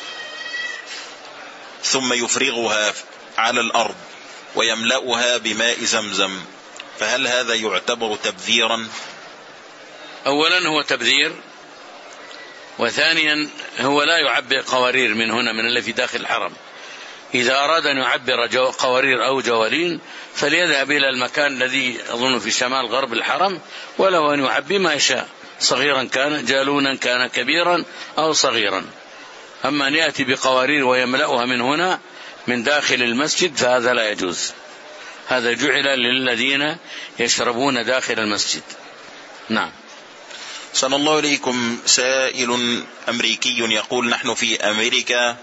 ثم يفرغها على الأرض ويملأها بماء زمزم، فهل هذا يعتبر تبذيرا؟ أولا هو تبذير، وثانيا هو لا يعبئ قوارير من هنا من اللي في داخل الحرم، إذا أراد أن يعبر قوارير أو جوالين فليذهب إلى المكان الذي أظن في شمال غرب الحرم، وله أن يعبي ما يشاء، صغيرا كان، جالونا كان، كبيرا أو صغيرا. أما أن يأتي بقوارير ويملأها من هنا من داخل المسجد فهذا لا يجوز، هذا جعل للذين يشربون داخل المسجد. نعم. صلى الله عليكم. سائل أمريكي يقول: نحن في أمريكا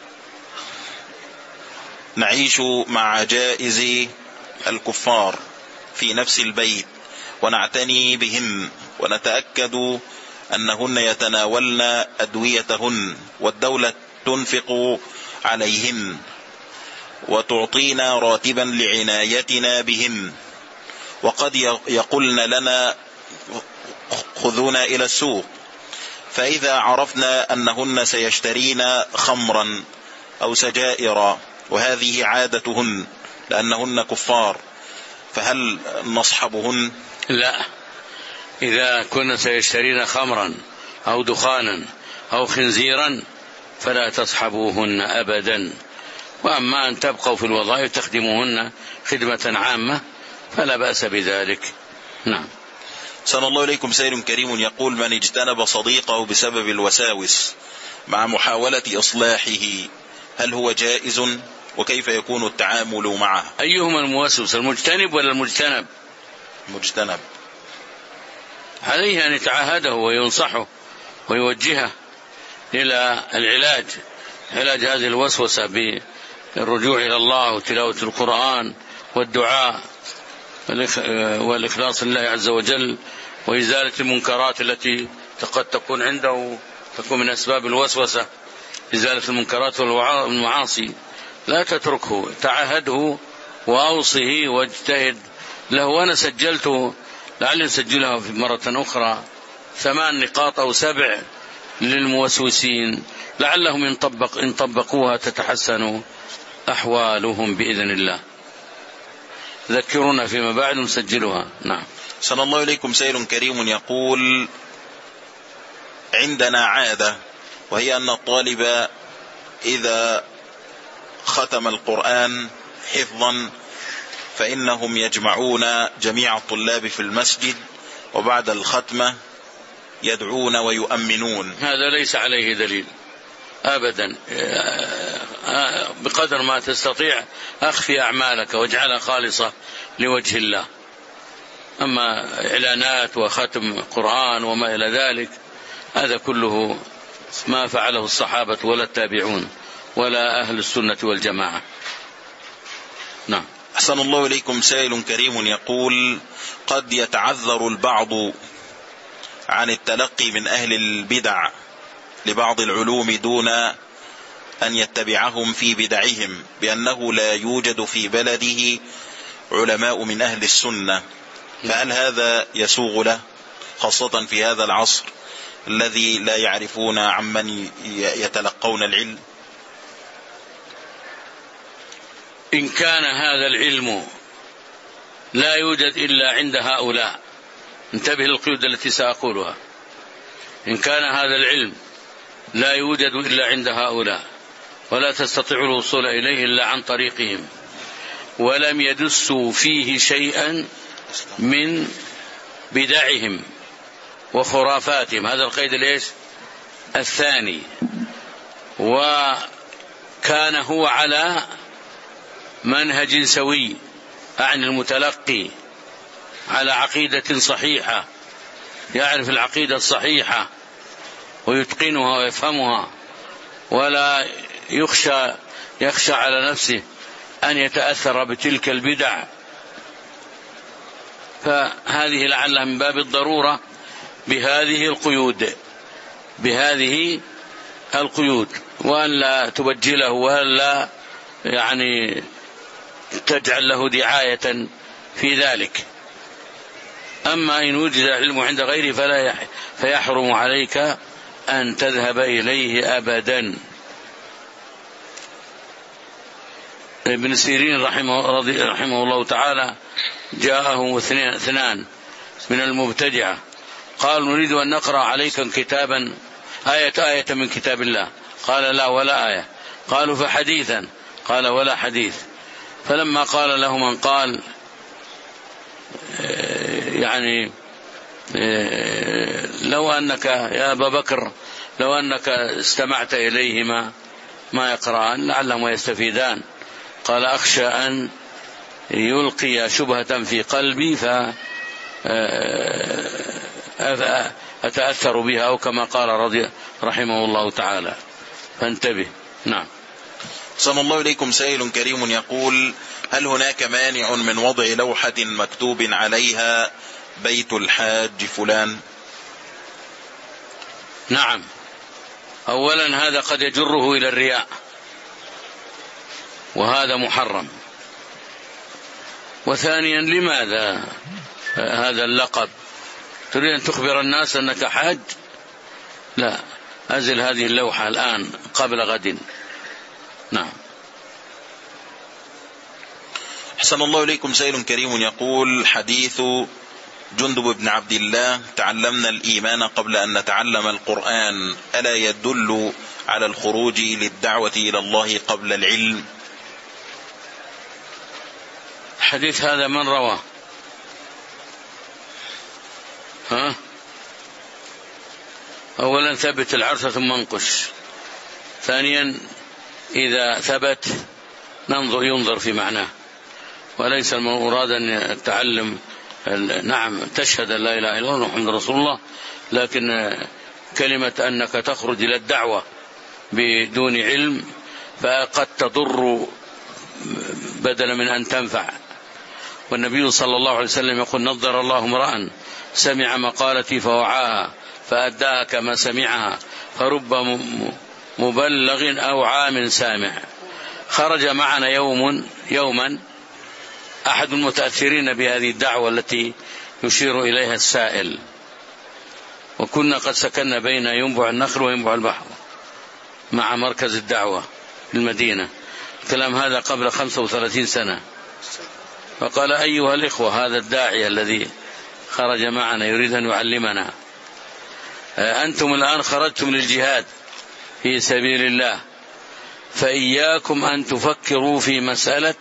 نعيش مع عجائز الكفار في نفس البيت ونعتني بهن ونتأكد أنهن يتناولن أدويتهن، والدولة تنفق عليهن وتعطينا راتبا لعنايتنا بهن، وقد يقولن لنا خذونا إلى السوق، فإذا عرفنا أنهن سيشترين خمرا أو سجائر، وهذه عادتهن لأنهن كفار، فهل نصحبهن؟ لا، إذا كن سيشترين خمرا أو دخانا أو خنزيرا فلا تصحبوهن أبدا. وأما أن تبقوا في الوظائف تخدموهن خدمة عامة فلا بأس بذلك. نعم. صلى الله عليكم. سائل كريم يقول: من اجتنب صديقه بسبب الوساوس مع محاولة إصلاحه هل هو جائز؟ وكيف يكون التعامل معه؟ أيهما الموسوس، المجتنب ولا المجتنب؟ مجتنب. عليه أن يتعاهده وينصحه ويوجهه إلى العلاج، علاج هذه الوسوسة بالرجوع إلى الله وتلاوة القرآن والدعاء والإخلاص لله عز وجل، وإزالة المنكرات التي قد تكون عنده تكون من أسباب الوسوسة، إزالة المنكرات والمعاصي. لا تتركه، تعهده وأوصه واجتهد له. وأنا سجلته، لعلي نسجلها في مرة أخرى، 8 نقاط أو 7 للموسوسين، لعلهم إن طبقوها تتحسن أحوالهم بإذن الله. ذكرونا فيما بعد نسجلها. نعم. صلى الله عليكم. سائل كريم يقول: عندنا عادة، وهي أن الطالب إذا ختم القرآن حفظا فإنهم يجمعون جميع الطلاب في المسجد، وبعد الختمة يدعون ويؤمنون. هذا ليس عليه دليل أبدا. بقدر ما تستطيع أخفي أعمالك واجعلها خالصة لوجه الله. أما إعلانات وختم قرآن وما إلى ذلك هذا كله ما فعله الصحابة ولا التابعون ولا أهل السنة والجماعة. نعم. أحسن الله إليكم. سائل كريم يقول: قد يتعذر البعض عن التلقي من أهل البدع لبعض العلوم دون أن يتبعهم في بدعهم، بأنه لا يوجد في بلده علماء من أهل السنة، فهل هذا يسوغ له، خاصة في هذا العصر الذي لا يعرفون عمن يتلقون العلم؟ إن كان هذا العلم لا يوجد إلا عند هؤلاء، انتبه للقيود التي سأقولها، إن كان هذا العلم لا يوجد إلا عند هؤلاء ولا تستطيع الوصول إليه إلا عن طريقهم، ولم يدسوا فيه شيئا من بدعهم وخرافاتهم، هذا القيد ليش الثاني، وكان هو على منهج سوي، أعني المتلقي على عقيدة صحيحة، يعرف العقيدة الصحيحة ويتقنها ويفهمها، ولا يخشى على نفسه أن يتأثر بتلك البدع، فهذه لعلها من باب الضرورة بهذه القيود، وأن لا تبجله وأن لا يعني تجعل له دعاية في ذلك. أما إن وجد العلم عند غيره فيحرم عليك أن تذهب إليه أبدا. ابن سيرين رحمه الله تعالى جاءه 2 من المبتدعة قال: نريد أن نقرأ عليك كتابا آية من كتاب الله. قال: لا ولا آية. قالوا: فحديثا؟ قال ولا حديث. فلما قال له من قال يعني لو أنك يا أبا بكر لو أنك استمعت إليهما ما يقرأان لعلهما يستفيدان، قال أخشى أن يلقي شبهة في قلبي فأتأثر بها، أو كما قال رضي رحمه الله تعالى، فانتبه. نعم. صلى الله إليكم. سائل كريم يقول: هل هناك مانع من وضع لوحة مكتوب عليها بيت الحاج فلان؟ نعم. أولا هذا قد يجره إلى الرياء، وهذا محرم. وثانيا لماذا هذا اللقب؟ تريد أن تخبر الناس أنك حاج؟ لا، أزل هذه اللوحة الآن قبل غد. نعم. أحسن الله إليكم. سائل كريم يقول: حديث جندب بن عبد الله: تعلمنا الإيمان قبل أن نتعلم القرآن، ألا يدل على الخروج للدعوة إلى الله قبل العلم؟ الحديث هذا من رواه؟ أولا ثبت العرس ثم انقش. ثانيا إذا ثبت ينظر في معناه، وليس المراد أن يتعلم. نعم تشهد أن لا إله إلا الله محمد رسول الله، لكن كلمة أنك تخرج إلى الدعوة بدون علم فقد تضر بدلا من أن تنفع. والنبي صلى الله عليه وسلم يقول: نضر الله امرأ سمع مقالتي فوعاها فأداها كما سمعها، فرب مبلغ أو عام سامع. خرج معنا يوما أحد المتأثرين بهذه الدعوة التي يشير إليها السائل، وكنا قد سكننا بين ينبع النخل وينبع البحر مع مركز الدعوة في المدينة. الكلام هذا قبل 35 سنة. فقال: أيها الإخوة، هذا الداعية الذي خرج معنا يريد أن يعلمنا، أنتم الآن خرجتم للجهاد في سبيل الله، فإياكم أن تفكروا في مسألة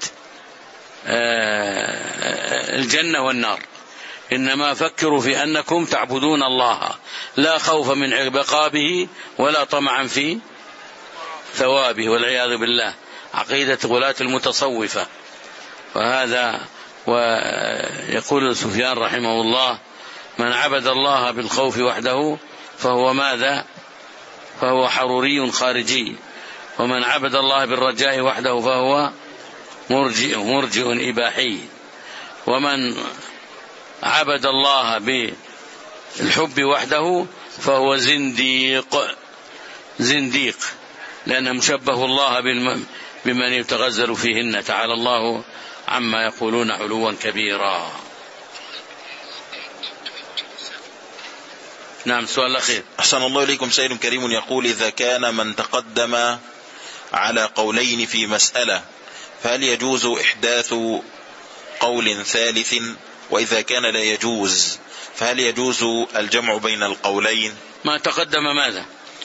الجنة والنار، إنما فكروا في أنكم تعبدون الله لا خوفا من عقابه ولا طمعا في ثوابه، والعياذ بالله، عقيدة غلاة المتصوفة. وهذا ويقول سفيان رحمه الله: من عبد الله بالخوف وحده فهو ماذا؟ فهو حروري خارجي، ومن عبد الله بالرجاء وحده فهو مرجئ إباحي، ومن عبد الله بالحب وحده فهو زنديق، لأنهم شبهوا الله بمن يتغزل فيهن، تعالى الله عما يقولون علوا كبيرا. نعم. سؤال الأخير. أحسن الله إليكم. سائل كريم يقول: إذا كان من تقدم على قولين في مسألة، فهل يجوز إحداث قول ثالث؟ وإذا كان لا يجوز، فهل يجوز الجمع بين القولين؟ ما تقدم ماذا؟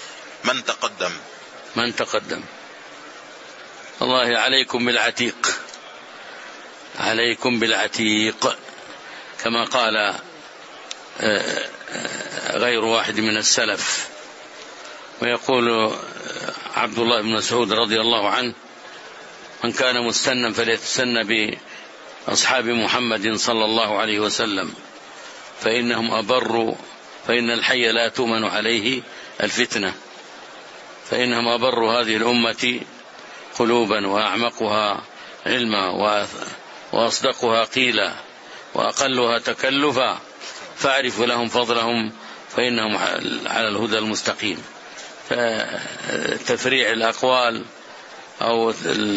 من تقدم. الله عليكم بالعتيق كما قال غير واحد من السلف. ويقول عبد الله بن مسعود رضي الله عنه: من كان مستنا فليتسن بأصحاب محمد صلى الله عليه وسلم، فإنهم أبروا، فإن الحي لا تؤمن عليه الفتنة، فإنهم أبروا هذه الأمة قلوبا، وأعمقها علما، وأصدقها قيلا، وأقلها تكلفا، فاعرف لهم فضلهم فإنهم على الهدى المستقيم. فتفريع الأقوال أو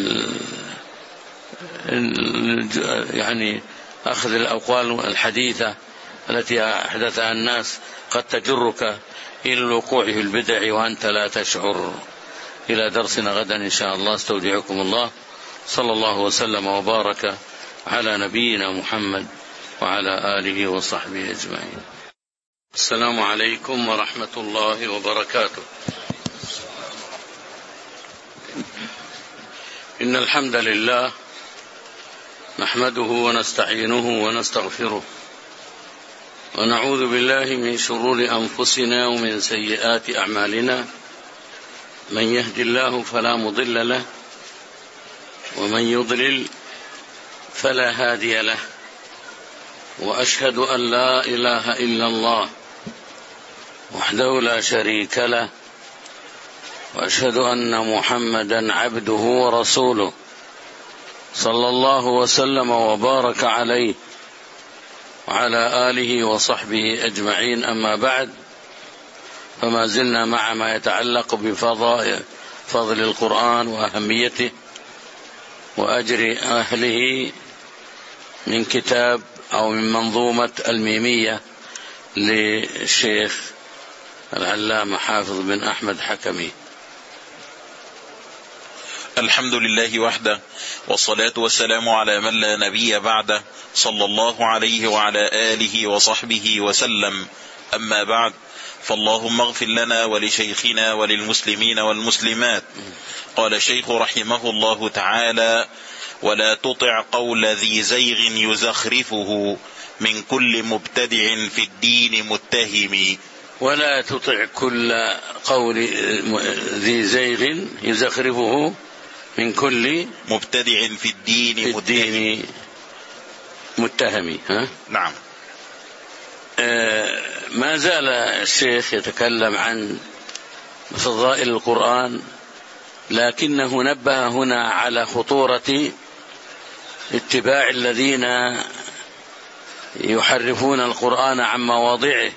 يعني أخذ الأقوال الحديثة التي أحدثها الناس قد تجرك إلى الوقوع في البدع وأنت لا تشعر. إلى درسنا غدا إن شاء الله. استودعكم الله. صلى الله وسلم وبارك على نبينا محمد وعلى آله وصحبه أجمعين. السلام عليكم ورحمة الله وبركاته. إن إن الحمد لله نحمده ونستعينه ونستغفره ونعوذ بالله من شرور أنفسنا ومن سيئات أعمالنا. من يهد الله فلا مضل له ومن يضلل فلا هادي له، وأشهد أن لا إله إلا الله وحده لا شريك له، وأشهد أن محمدا عبده ورسوله صلى الله وسلم وبارك عليه وعلى آله وصحبه أجمعين. أما بعد، فما زلنا مع ما يتعلق بفضل القرآن وأهميته وأجر أهله من كتاب أو من منظومة الميمية للشيخ العلامة حافظ بن أحمد حكمي. الحمد لله وحده، والصلاة والسلام على من لا نبي بعده، صلى الله عليه وعلى آله وصحبه وسلم. أما بعد، فاللهم اغفر لنا ولشيخنا وللمسلمين والمسلمات. قال الشيخ رحمه الله تعالى: ولا تطع قول ذي زيغ يزخرفه من كل مبتدع في الدين متهم. ولا تطع كل قول ذي زيغ يزخرفه من كل مبتدع في الدين متهم. نعم. ما زال الشيخ يتكلم عن فضائل القرآن، لكنه نبه هنا على خطورة اتباع الذين يحرفون القرآن عن مواضعه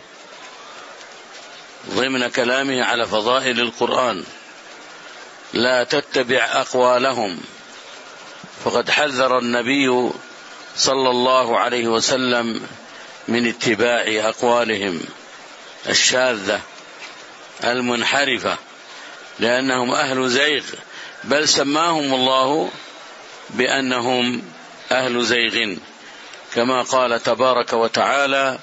ضمن كلامه على فضائل القرآن. لا تتبع أقوالهم، فقد حذر النبي صلى الله عليه وسلم من اتباع أقوالهم الشاذة المنحرفة، لأنهم أهل زيغ، بل سماهم الله بأنهم أهل زيغ، كما قال تبارك وتعالى: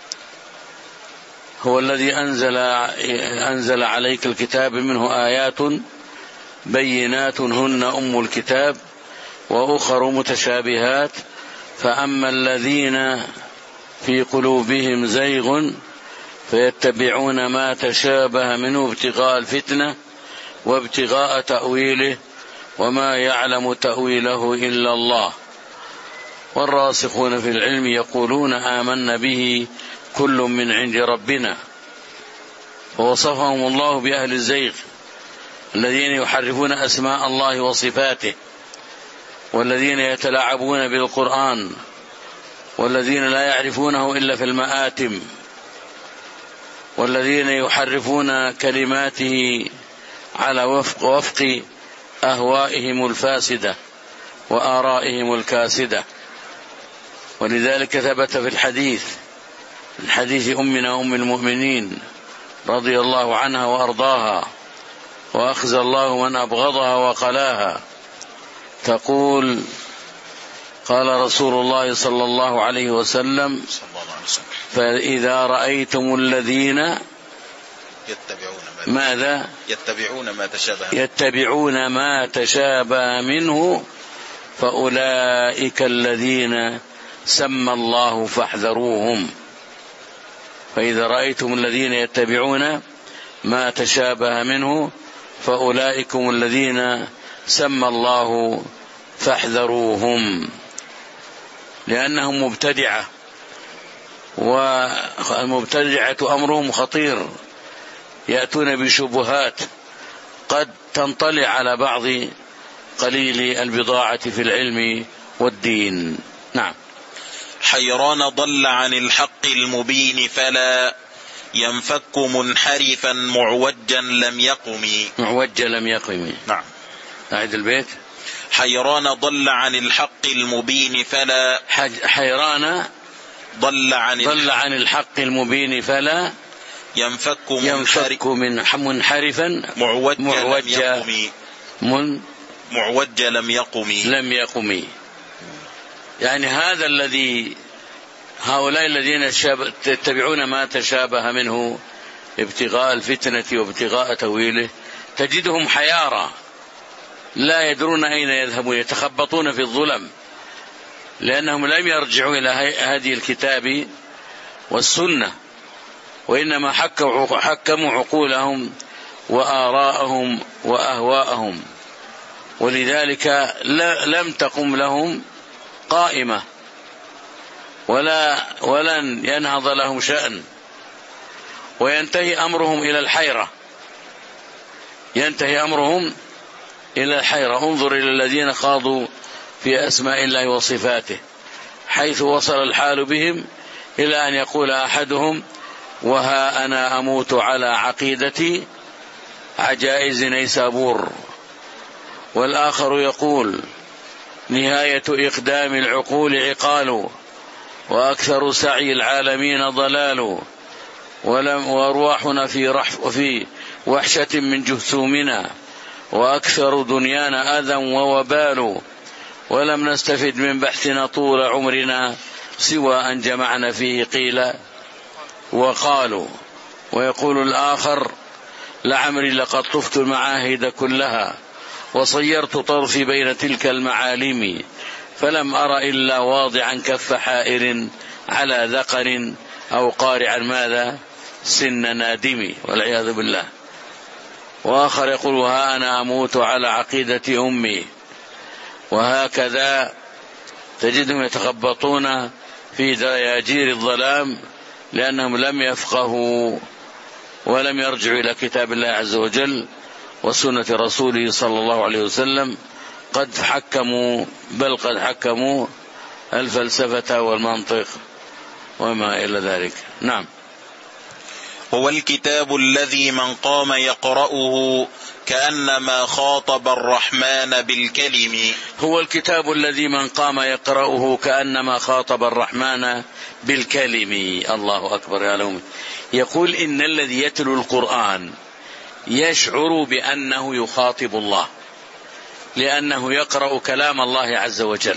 هو الذي أنزل عليك الكتاب منه آيات بينات هن أم الكتاب وأخر متشابهات فأما الذين في قلوبهم زيغ فيتبعون ما تشابه منه ابتغاء الفتنة وابتغاء تأويله وما يعلم تأويله إلا الله والراسخون في العلم يقولون آمنا به كل من عند ربنا. فوصفهم الله بأهل الزيغ الذين يحرفون أسماء الله وصفاته، والذين يتلاعبون بالقرآن، والذين لا يعرفونه إلا في المآتم، والذين يحرفون كلماته على وفق أهوائهم الفاسدة وآرائهم الكاسدة. ولذلك ثبت في الحديث، من حديث أمنا أم المؤمنين رضي الله عنها وأرضاها: وأخزى الله من أبغضها وقلاها، تقول: قال رسول الله صلى الله عليه وسلم: فإذا رأيتم الذين يتبعون ما تشابه منه فأولئك الذين سمى الله فاحذروهم. فإذا رأيتم الذين يتبعون ما تشابه منه فأولئكم الذين سمى الله فاحذروهم، لأنهم مبتدعة، والمبتدعة أمرهم خطير، يأتون بشبهات قد تنطلع على بعض قليل البضاعة في العلم والدين. نعم. حيران ضل عن الحق المبين فلا ينفك منحرفا معوجا لم يقم. نعم. أعد البيت. حيران ضل عن الحق المبين فلا حيران ضل عن الحق المبين فلا ينفك منحرفا معوجا لم يقم. يعني هذا الذي هؤلاء الذين يتبعون ما تشابه منه ابتغاء الفتنة وابتغاء تأويله تجدهم حيارى لا يدرون أين يذهبون، يتخبطون في الظلم، لأنهم لم يرجعوا إلى هذه الكتاب والسنة، وإنما حكموا عقولهم وآراءهم وأهواءهم، ولذلك لم تقم لهم قائمة ولن ينهض لهم شأن، وينتهي أمرهم إلى الحيرة، ينتهي أمرهم إلى الحيرة. انظر إلى الذين خاضوا في أسماء الله وصفاته، حيث وصل الحال بهم إلى أن يقول أحدهم: وها أنا أموت على عقيدة عجائز نيسابور، والآخر يقول: نهاية إقدام العقول عقال، وأكثر سعي العالمين ضلال، وأرواحنا في وحشة من جثومنا، وأكثر دنيانا أذى ووبال، ولم نستفد من بحثنا طول عمرنا سوى أن جمعنا فيه قيل وقالوا. ويقول الآخر: لعمري لقد طفت المعاهد كلها، وصيرت طرفي بين تلك المعالم، فلم أر إلا واضعا كف حائر على ذقن، أو قارعا ماذا سن نادم، والعياذ بالله. وآخر يقول: وها أنا أموت على عقيدة أمي. وهكذا تجدهم يتخبطون في دياجير الظلام، لأنهم لم يفقهوا ولم يرجعوا إلى كتاب الله عز وجل وسنة رسوله صلى الله عليه وسلم. قد حكموا الفلسفة والمنطق وما إلى ذلك. نعم. هو الكتاب الذي من قام يقرأه كأنما خاطب الرحمن بالكلم. هو الكتاب الذي من قام يقرأه كأنما خاطب الرحمن بالكلم. الله أكبر يا لوم. يقول: إن الذي يتلو القرآن يشعر بأنه يخاطب الله، لأنه يقرأ كلام الله عز وجل،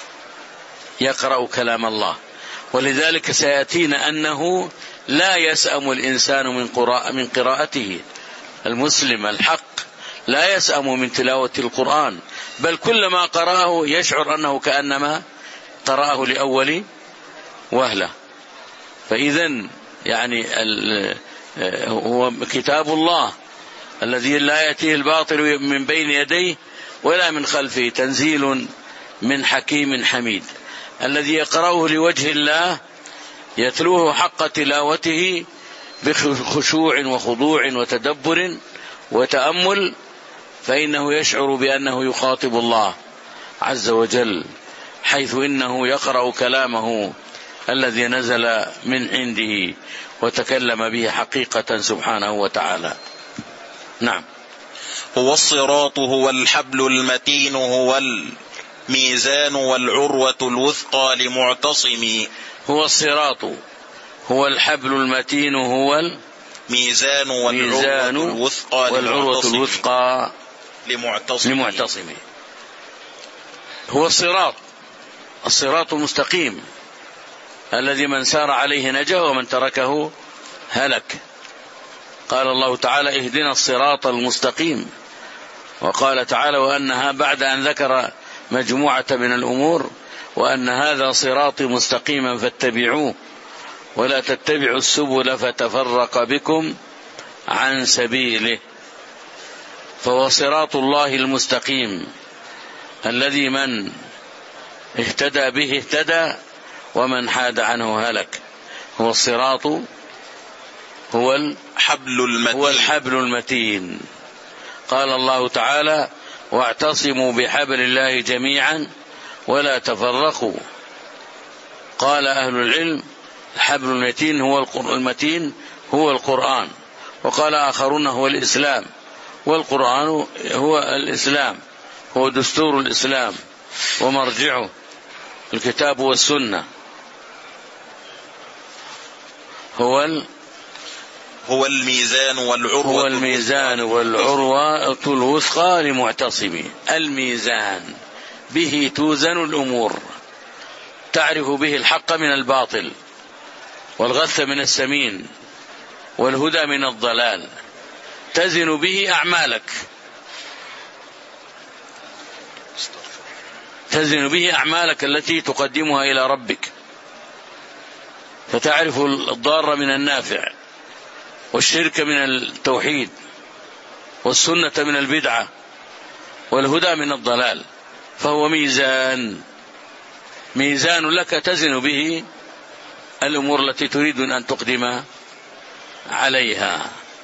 يقرأ كلام الله. ولذلك سيأتينا أنه لا يسأم الإنسان من قراءته. المسلم الحق لا يسأم من تلاوة القرآن، بل كلما قرأه يشعر أنه كأنما قرأه لأول وهلة. فإذن يعني هو كتاب الله الذي لا يأتيه الباطل من بين يديه ولا من خلفه، تنزيل من حكيم حميد، الذي يقرأه لوجه الله يتلوه حق تلاوته بخشوع وخضوع وتدبر وتأمل، فإنه يشعر بأنه يخاطب الله عز وجل، حيث إنه يقرأ كلامه الذي نزل من عنده وتكلم به حقيقة سبحانه وتعالى. نعم. هو الصراط هو الحبل المتين هو الميزان والعروة الوثقى لمعتصم. هو الصراط هو الحبل المتين هو الميزان والعروة الوثقى لمعتصم. هو الصراط المستقيم الذي من سار عليه نجا ومن تركه هلك. قال الله تعالى: اهدنا الصراط المستقيم. وقال تعالى: وأنها بعد أن ذكر مجموعة من الأمور: وأن هذا صراطي مستقيما فاتبعوه ولا تتبعوا السبل فتفرق بكم عن سبيله. فهو صراط الله المستقيم الذي من اهتدى به اهتدى ومن حاد عنه هلك. هو الصراط هو الحبل المتين. قال الله تعالى: واعتصموا بحبل الله جميعا ولا تفرقوا. قال أهل العلم: الحبل المتين هو القرآن. وقال آخرون: هو الإسلام، والقرآن هو الإسلام، هو دستور الإسلام ومرجعه الكتاب والسنة. هو الميزان والعروة الوثقى لمعتصم. الميزان به توزن الأمور، تعرف به الحق من الباطل، والغث من السمين، والهدى من الضلال، تزن به أعمالك تزن به أعمالك التي تقدمها إلى ربك، فتعرف الضار من النافع، والشرك من التوحيد، والسنة من البدعة، والهدى من الضلال. فهو ميزان لك تزن به الأمور التي تريد أن تقدم عليها.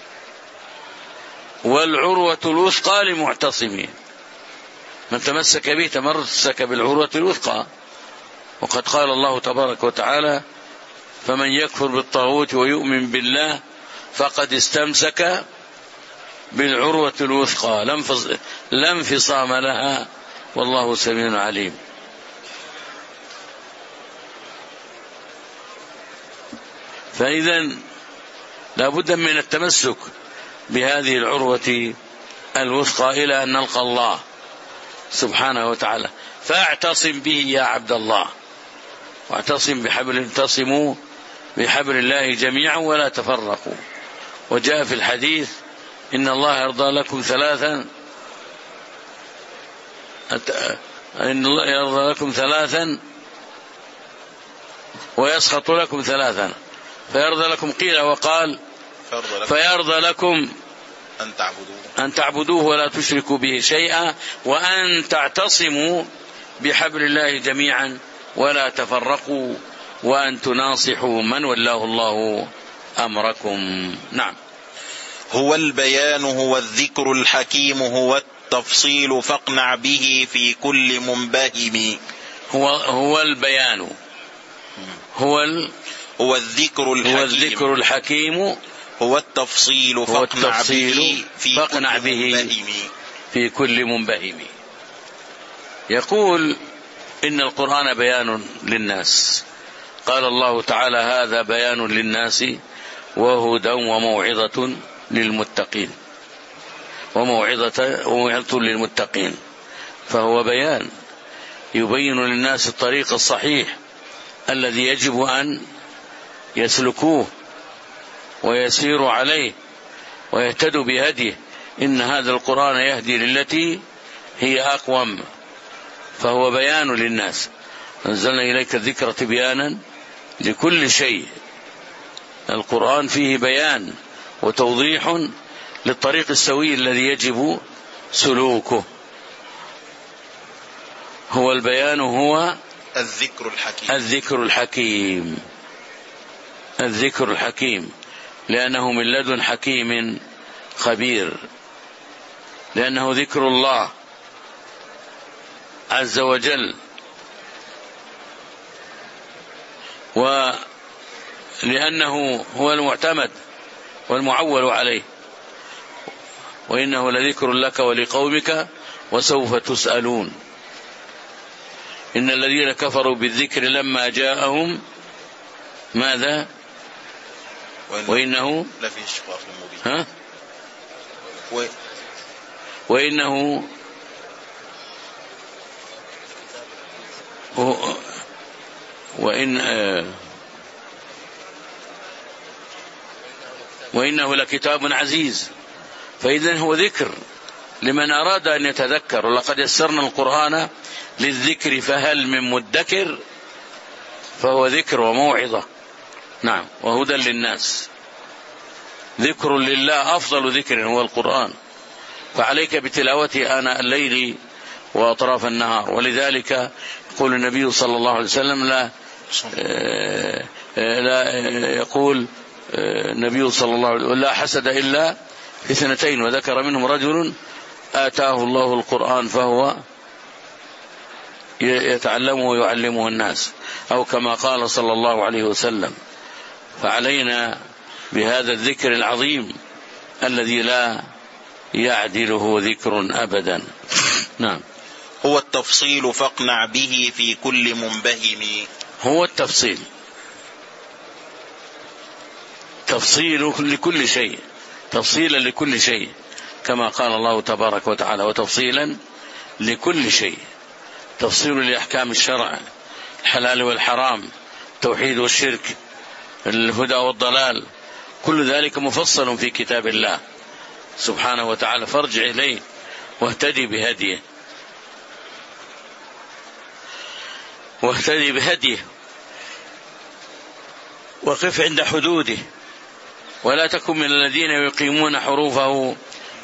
والعروة الوثقى لمعتصمين، من تمسك به تمسك بالعروة الوثقى. وقد قال الله تبارك وتعالى: فمن يكفر بالطاغوت ويؤمن بالله فقد استمسك بالعروة الوثقى لا انفصام لها والله سميع عليم. فإذا لا بد من التمسك بهذه العروة الوثقى إلى أن نلقى الله سبحانه وتعالى. فاعتصم به يا عبد الله، اعتصموا بحبل الله جميعا ولا تفرقوا. وجاء في الحديث: إن الله يرضى لكم ثلاثا ويسخط لكم ثلاثا. فيرضى لكم قيل وقال فيرضى لكم أن تعبدوه ولا تشركوا به شيئا، وأن تعتصموا بحبل الله جميعا ولا تفرقوا، وأن تناصحوا من ولاه الله أمركم. نعم. هو البيان، هو الذكر الحكيم، هو التفصيل فاقنع به في كل منبهم. هو البيان، هو الذكر الحكيم، هو التفصيل فاقنع به في كل منبهم. يقول: إن القرآن بيان للناس. قال الله تعالى: هذا بيان للناس وهدى وموعظة للمتقين، وموعظة للمتقين. فهو بيان يبين للناس الطريق الصحيح الذي يجب أن يسلكوه ويسيروا عليه ويهتدوا بهديه. إن هذا القرآن يهدي للتي هي أقوم. فهو بيان للناس. أنزلنا إليك الذكر تبيانا لكل شيء. القرآن فيه بيان وتوضيح للطريق السوي الذي يجب سلوكه. هو البيان، هو الذكر الحكيم، لأنه من لدن حكيم خبير، لأنه ذكر الله عز وجل، ولأنه هو المعتمد والمعول عليه. وإنه لذكر لك ولقومك وسوف تسألون. إن الذين كفروا بالذكر لما جاءهم ماذا؟ وإنه لفي شقاق مبين. وإنه لكتاب عزيز. فإذن هو ذكر لمن أراد أن يتذكر. ولقد يسرنا القرآن للذكر فهل من مدكر. فهو ذكر وموعظة. نعم. وهدى للناس. ذكر لله، أفضل ذكر هو القرآن، فعليك بتلاوته آناء الليل وأطراف النهار. ولذلك يقول النبي صلى الله عليه وسلم لا يقول النبي صلى الله عليه وسلم: لا حسد إلا في اثنتين، وذكر منهم رجل آتاه الله القرآن فهو يتعلمه ويعلمه الناس، أو كما قال صلى الله عليه وسلم. فعلينا بهذا الذكر العظيم الذي لا يعدله ذكر أبدا. نعم. هو التفصيل فاقنع به في كل منبهم. هو التفصيل، تفصيل لكل شيء، تفصيلا لكل شيء، كما قال الله تبارك وتعالى: وتفصيلا لكل شيء. تفصيل لأحكام الشرع، الحلال والحرام، التوحيد والشرك، الهدى والضلال، كل ذلك مفصل في كتاب الله سبحانه وتعالى. فارجع إليه واهتدي بهديه. واهتدي بهديه وقف عند حدوده، ولا تكن من الذين يقيمون حروفه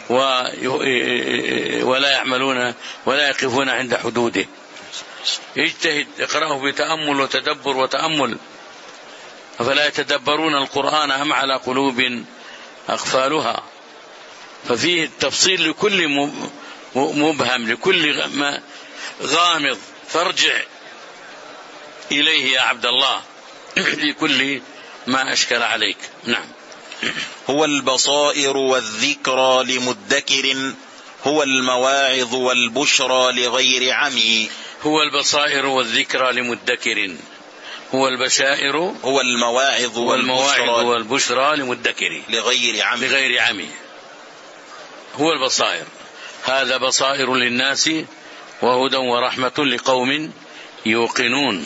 ولا يعملون ولا يقفون عند حدوده. اجتهد، اقرأه بتأمل وتدبر وتأمل. أفلا يتدبرون القرآن أم على قلوب أقفالها؟ ففيه التفصيل لكل مبهم، لكل غامض، فارجع إليه يا عبد الله لكل ما أشكل عليك. نعم. هو البصائر والذكرى لمدكر، هو المواعظ والبشرى لغير عمي. هو البصائر والذكرى لمدكر، هو البشائر، هو المواعظ والبشرى لمدكر لغير عمي. هو البصائر، هذا بصائر للناس وهدى ورحمة لقوم يوقنون.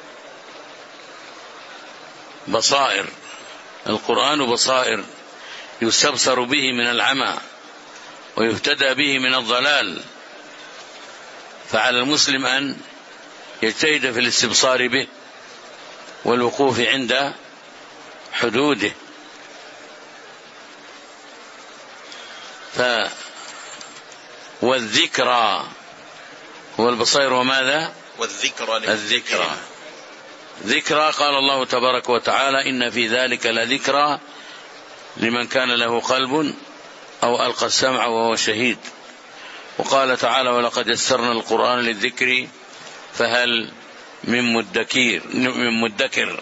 بصائر، القرآن بصائر يستبصر به من العمى ويهتدى به من الضلال، فعلى المسلم أن يجتهد في الاستبصار به والوقوف عند حدوده. والذكرى هو البصائر، وماذا؟ الذكرى. ذكرى قال الله تبارك وتعالى: إن في ذلك لذكرى لمن كان له قلب أو ألقى السمع وهو شهيد. وقال تعالى: ولقد يسرنا القرآن للذكر فهل من مدكر.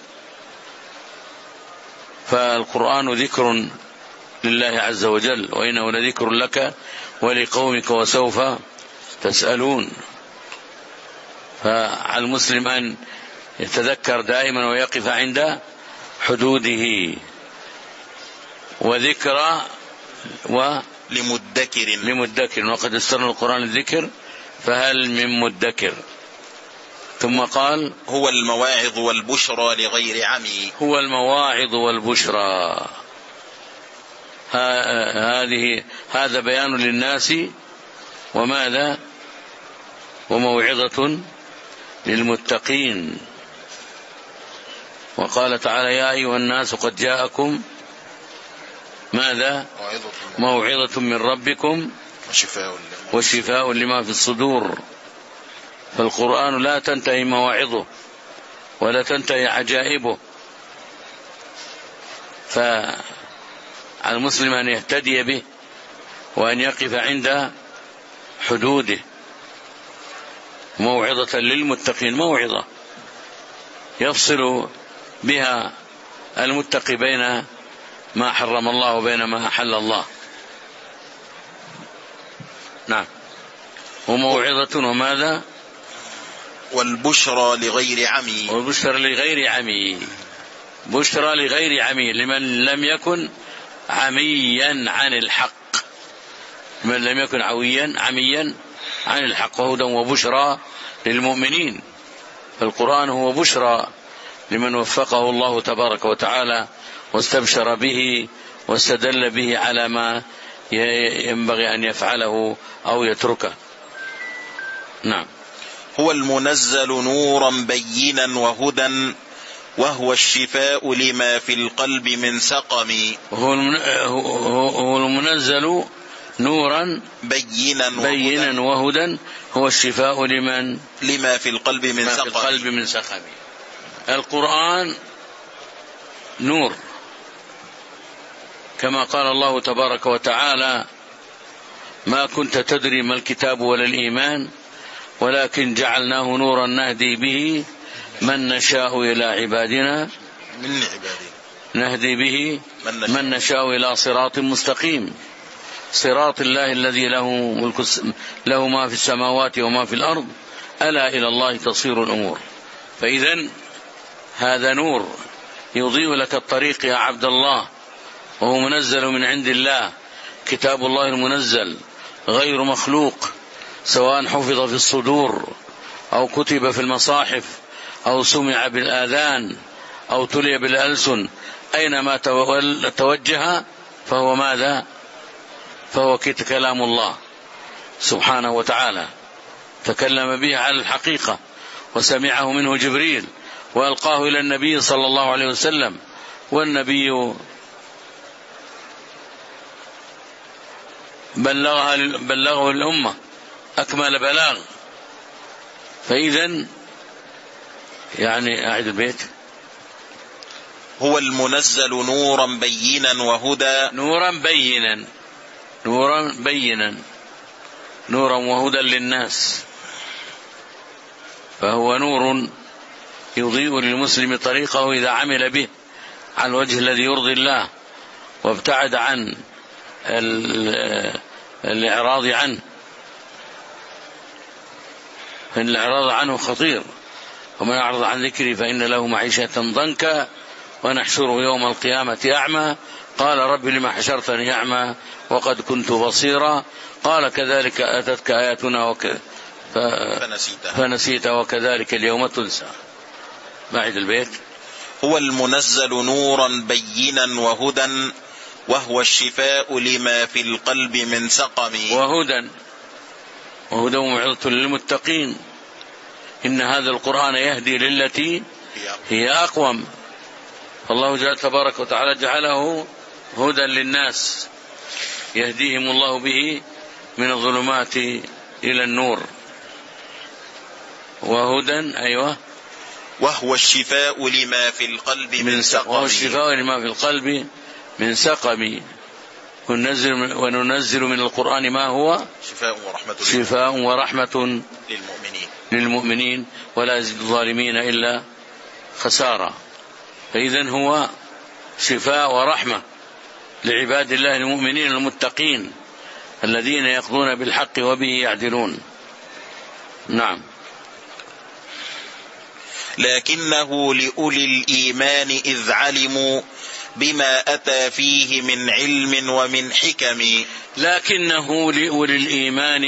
فالقرآن ذكر لله عز وجل، وإنه لذكر لك ولقومك وسوف تسألون. فعلى المسلم أن يتذكر دائما ويقف عند حدوده. وذكرى لمدكر، وقد يسرنا القرآن للذكر فهل من مدكر. ثم قال: هو المواعظ والبشرى لغير عمي. هو المواعظ والبشرى، هذا بيان للناس، وماذا؟ وموعظة للمتقين. وقال تعالى: يا أيها الناس قد جاءكم ماذا؟ موعظة من ربكم وشفاء لما في الصدور. فالقرآن لا تنتهي مواعظه ولا تنتهي عجائبه، فعلى المسلم أن يهتدي به وأن يقف عند حدوده. موعظة للمتقين، موعظة يفصل بها المتقي بين ما حرم الله وبين ما أحل الله. نعم. وموعظة وماذا؟ والبشرى لغير عمي. والبشرى لغير عمي، بشرى لغير عمي، لمن لم يكن عميا عن الحق، من لم يكن عميا عن الحق، وهدى وبشرى للمؤمنين. فالقرآن هو بشرى لمن وفقه الله تبارك وتعالى واستبشر به واستدل به على ما ينبغي أن يفعله أو يتركه. نعم. هو المنزل نورا بينا وهدى، وهو الشفاء لما في القلب من سقم. هو المنزل نورا بينا وهدى، هو الشفاء لما في القلب من سقم. القرآن نور، كما قال الله تبارك وتعالى: ما كنت تدري ما الكتاب ولا الإيمان ولكن جعلناه نورا نهدي به من نشاء إلى عبادنا نهدي به من نشاء إلى صراط مستقيم، صراط الله الذي له ما في السماوات وما في الأرض، ألا إلى الله تصير الأمور. فإذن هذا نور يضيء لك الطريق يا عبد الله، وهو منزل من عند الله، كتاب الله المنزل غير مخلوق، سواء حفظ في الصدور أو كتب في المصاحف أو سمع بالآذان أو تلي بالألسن، أينما توجه فهو ماذا؟ فهو كلام الله سبحانه وتعالى، تكلم به على الحقيقة وسمعه منه جبريل وألقاه إلى النبي صلى الله عليه وسلم، والنبي بلغه الأمة أكمل بلاغ. فإذن يعني أعد البيت. هو المنزل نورا بينا وهدى، نورا وهدى للناس، فهو نور يضيء للمسلم طريقه إذا عمل به على الوجه الذي يرضي الله وابتعد عن الإعراض عنه، فإن الإعراض عنه خطير. ومن أعرض عن ذكري فإن له معيشة ضنكا ونحشره يوم القيامة أعمى قال رب لما حشرتني أعمى وقد كنت بصيرا قال كذلك أتتك آياتنا فنسيت وكذلك اليوم تنسى. بعد البيت. هو المنزل نورا بينا وهدى وهو الشفاء لما في القلب من سقم. وهدى وموعظة للمتقين، إن هذا القرآن يهدي للتي هي أقوم. فالله جل تبارك وتعالى جعله هدى للناس يهديهم الله به من الظلمات إلى النور. وهدى أيوة. وهو الشفاء لما في القلب من سقم. وهو الشفاء لما في القلب من سقم. وننزل من القرآن ما هو شفاء ورحمة للمؤمنين ولا يزيد الظالمين إلا خسارة. فإذن هو شفاء ورحمة لعباد الله المؤمنين المتقين الذين يقضون بالحق وبه يعدلون. نعم. لكنه لأولي الإيمان إذ علموا بما أتى فيه من علم ومن حكم. لكنه لأولي الإيمان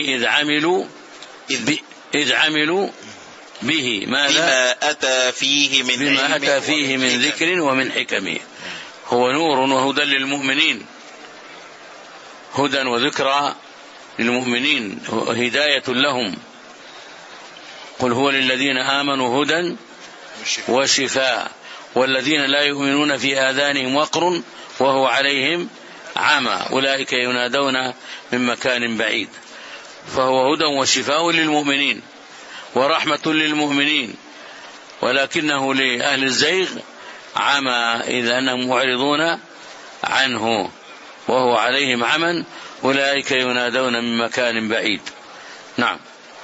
إذ عملوا به بما أتى فيه من ذكر ومن حكم. هو نور وهدى للمؤمنين، هدى وذكرى للمؤمنين، هداية لهم. قل هو للذين آمنوا هدى وشفاء والذين لا يؤمنون في آذانهم وقر وهو عليهم عمى أولئك ينادون من مكان بعيد. فهو هدى وشفاء للمؤمنين ورحمة للمؤمنين، ولكنه لأهل الزيغ عمى إذا أنهم معرضون عنه وهو عليهم عمى أولئك ينادون من مكان بعيد. نعم.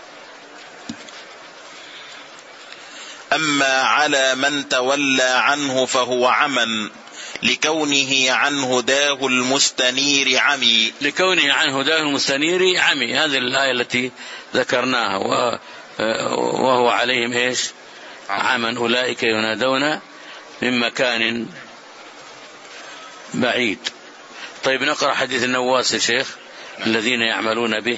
أما على من تولى عنه فهو عمى لكونه عن هداه المستنير عمي. لكونه عن هداه المستنير عمي، هذه الآية التي ذكرناها. وهو عليهم إيش؟ عمى أولئك ينادون من مكان بعيد. طيب نقرأ حديث النواس يا شيخ. الذين يعملون به.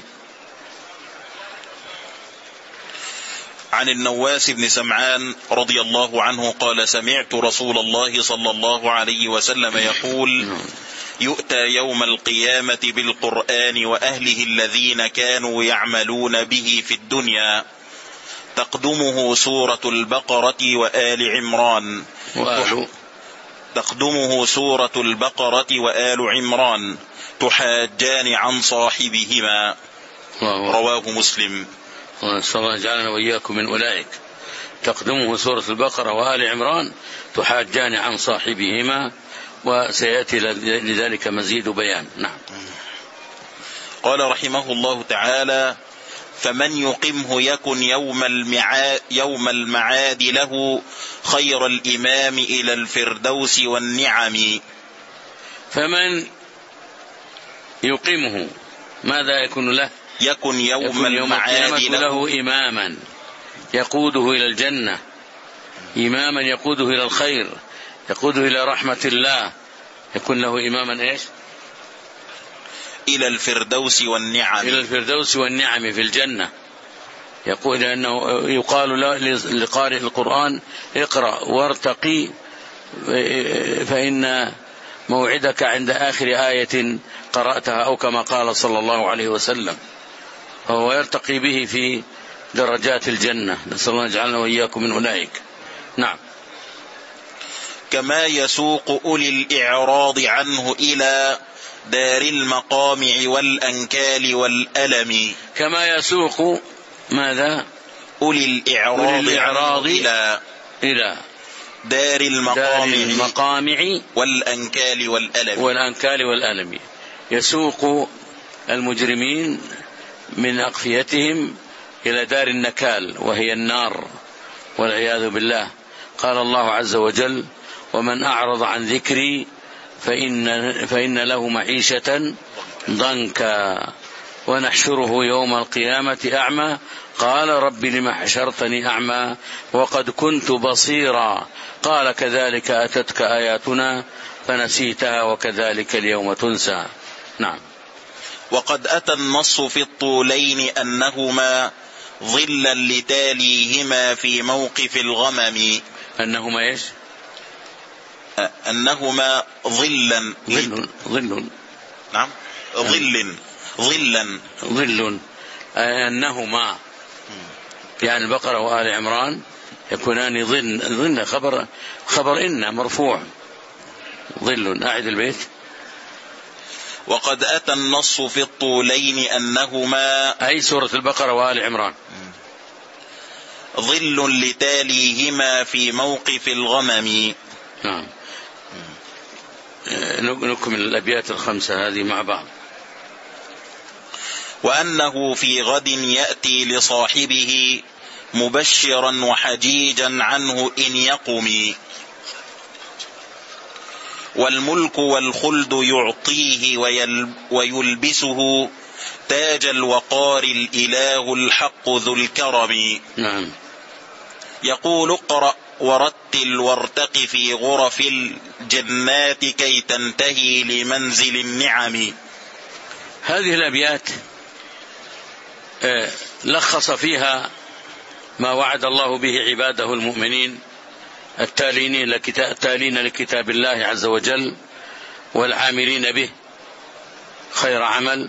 عن النواس بن سمعان رضي الله عنه قال سمعت رسول الله صلى الله عليه وسلم يقول يؤتى يوم القيامة بالقرآن وأهله الذين كانوا يعملون به في الدنيا تقدمه سورة البقرة وآل عمران تحاجان عن صاحبهما. رواه مسلم. صلى الله جعلنا وإياكم من أولئك. تقدمه سورة البقرة وآل عمران تحاجان عن صاحبهما، وسيأتي لذلك مزيد بيان. نعم. قال رحمه الله تعالى فمن يقمه يكن يوم المعاد له خير الإمام إلى الفردوس والنعم. فمن يقمه ماذا يكون له؟ يكن يوم المعاد له إماما يقوده إلى الجنة، إماما يقوده إلى الخير، يقوده إلى رحمة الله. يكون له إماما إيش؟ إلى الفردوس والنعم. إلى الفردوس والنعم في الجنة. يقول أنه يقال لقارئ القرآن اقرأ وارتقي فإن موعدك عند آخر آية قرأتها، أو كما قال صلى الله عليه وسلم. فهو يرتقي به في درجات الجنة، نسأل الله يجعلنا وإياكم من أولئك. نعم. كما يسوق أولي الإعراض عنه إلى دار المقامع والأنكال والألم. كما يسوق ماذا؟ أولي الإعراض إلى دار المقامع والأنكال والألم. يسوق المجرمين من أقفيتهم إلى دار النكال وهي النار والعياذ بالله. قال الله عز وجل: ومن أعرض عن ذكري فإن له معيشة ضنكا ونحشره يوم القيامة أعمى قال رب لم حشرتني أعمى وقد كنت بصيرا قال كذلك أتتك آياتنا فنسيتها وكذلك اليوم تنسى. نعم. وقد أتى النص في الطولين أنهما ظلا لتاليهما في موقف الغمم. أنهما إيش؟ أنهما ظلا. نعم. ظلا أنهما يعني البقرة وآل عمران يكونان ظن خبر إن مرفوع ظل. أعد البيت. وقد أتى النص في الطولين أنهما أي سورة البقرة وآل عمران ظل لتاليهما في موقف الغمم. نعم. نكمل الأبيات الخمسة هذه مع بعض. وأنه في غد يأتي لصاحبه مبشرا وحجيجا عنه إن يقم والملك والخلد يعطيه ويلبسه تاج الوقار الإله الحق ذو الكرم. نعم. يقول اقرأ ورتل وارتق في غرف الجنات كي تنتهي لمنزل النعم. هذه الأبيات لخص فيها ما وعد الله به عباده المؤمنين التالين لكتاب الله عز وجل والعاملين به خير عمل.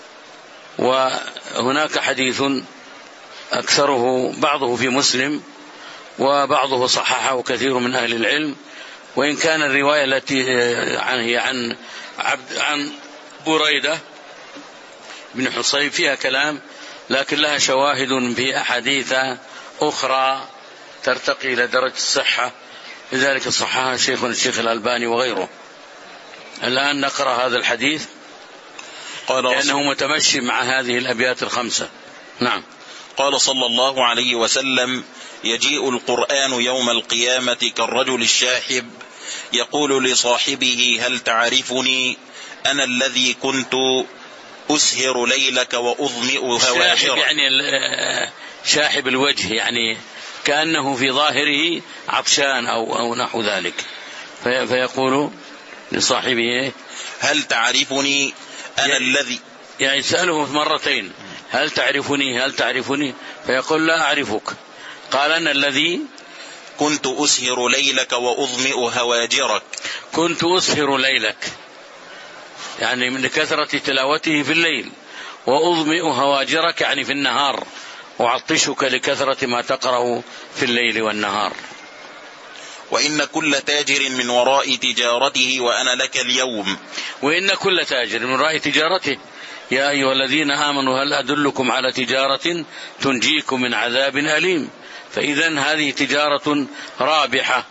وهناك حديث أكثره بعضه في مسلم وبعضه صححه كثير من أهل العلم، وإن كان الرواية التي هي عن بريدة بن حصيب فيها كلام، لكن لها شواهد في أحاديث أخرى ترتقي إلى درجة الصحة، لذلك صححها شيخنا الشيخ الألباني وغيره. الآن نقرأ هذا الحديث لأنه متمشي مع هذه الأبيات الخمسة. نعم. قال صلى الله عليه وسلم: يجيء القرآن يوم القيامة كالرجل الشاحب يقول لصاحبه هل تعرفني أنا الذي كنت أسهر ليلك وأظمئ هواجرك. يعني شاحب الوجه، يعني كأنه في ظاهره عطشان أو نحو ذلك، فيقول لصاحبه هل تعرفني أنا الذي، يعني سأله مرتين هل تعرفني فيقول لا أعرفك. قال أنا الذي كنت أسهر ليلك وأظمئ هواجرك. كنت أسهر ليلك يعني من كثرة تلاوته في الليل، وأظمئ هواجرك يعني في النهار، وعطشك لكثرة ما تقرأ في الليل والنهار. وإن كل تاجر من وراء تجارته وأنا لك اليوم. وإن كل تاجر من وراء تجارته. يا أيها الذين آمنوا هل أدلكم على تجارة تنجيكم من عذاب أليم. فإذن هذه تجارة رابحة،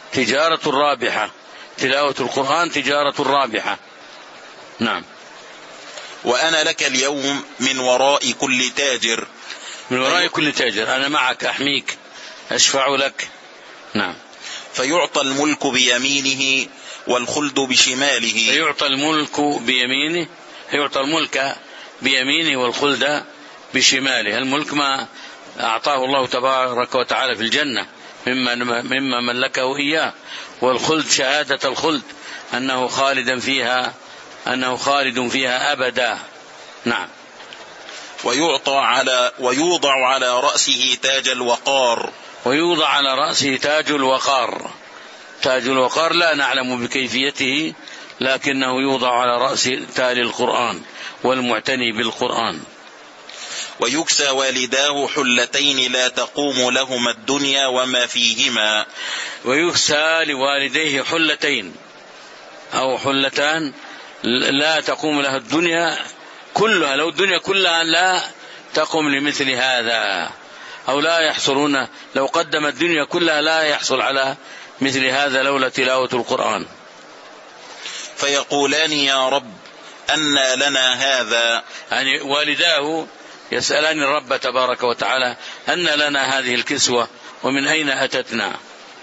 تلاوة القرآن تجارة رابحة. نعم. وأنا لك اليوم من وراء كل تاجر. من وراء كل تاجر أنا معك أحميك أشفع لك. نعم. فيعطى الملك بيمينه والخلد بشماله. فيعطى الملك بيمينه والخلد بشماله. الملك ما أعطاه الله تبارك وتعالى في الجنة مما ملكه إياه، والخلد شهادة الخلد أنه خالد فيها أبدا. نعم. ويوضع على رأسه تاج الوقار. ويوضع على رأسه تاج الوقار. تاج الوقار لا نعلم بكيفيته، لكنه يوضع على رأس تالي القرآن والمعتني بالقرآن. ويكسى والداه حلتين لا تقوم لهما الدنيا وما فيهما. ويكسى لوالديه حلتين أو حلتان لا تقوم لها الدنيا كلها، لو الدنيا كلها لا تقوم لمثل هذا، أو لا يحصلون، لو قدم الدنيا كلها لا يحصل على مثل هذا لولا تلاوة القرآن. فيقولان يا رب أنى لنا هذا، يعني والداه يسألان الرب تبارك وتعالى أنى لنا هذه الكسوة ومن أين أتتنا.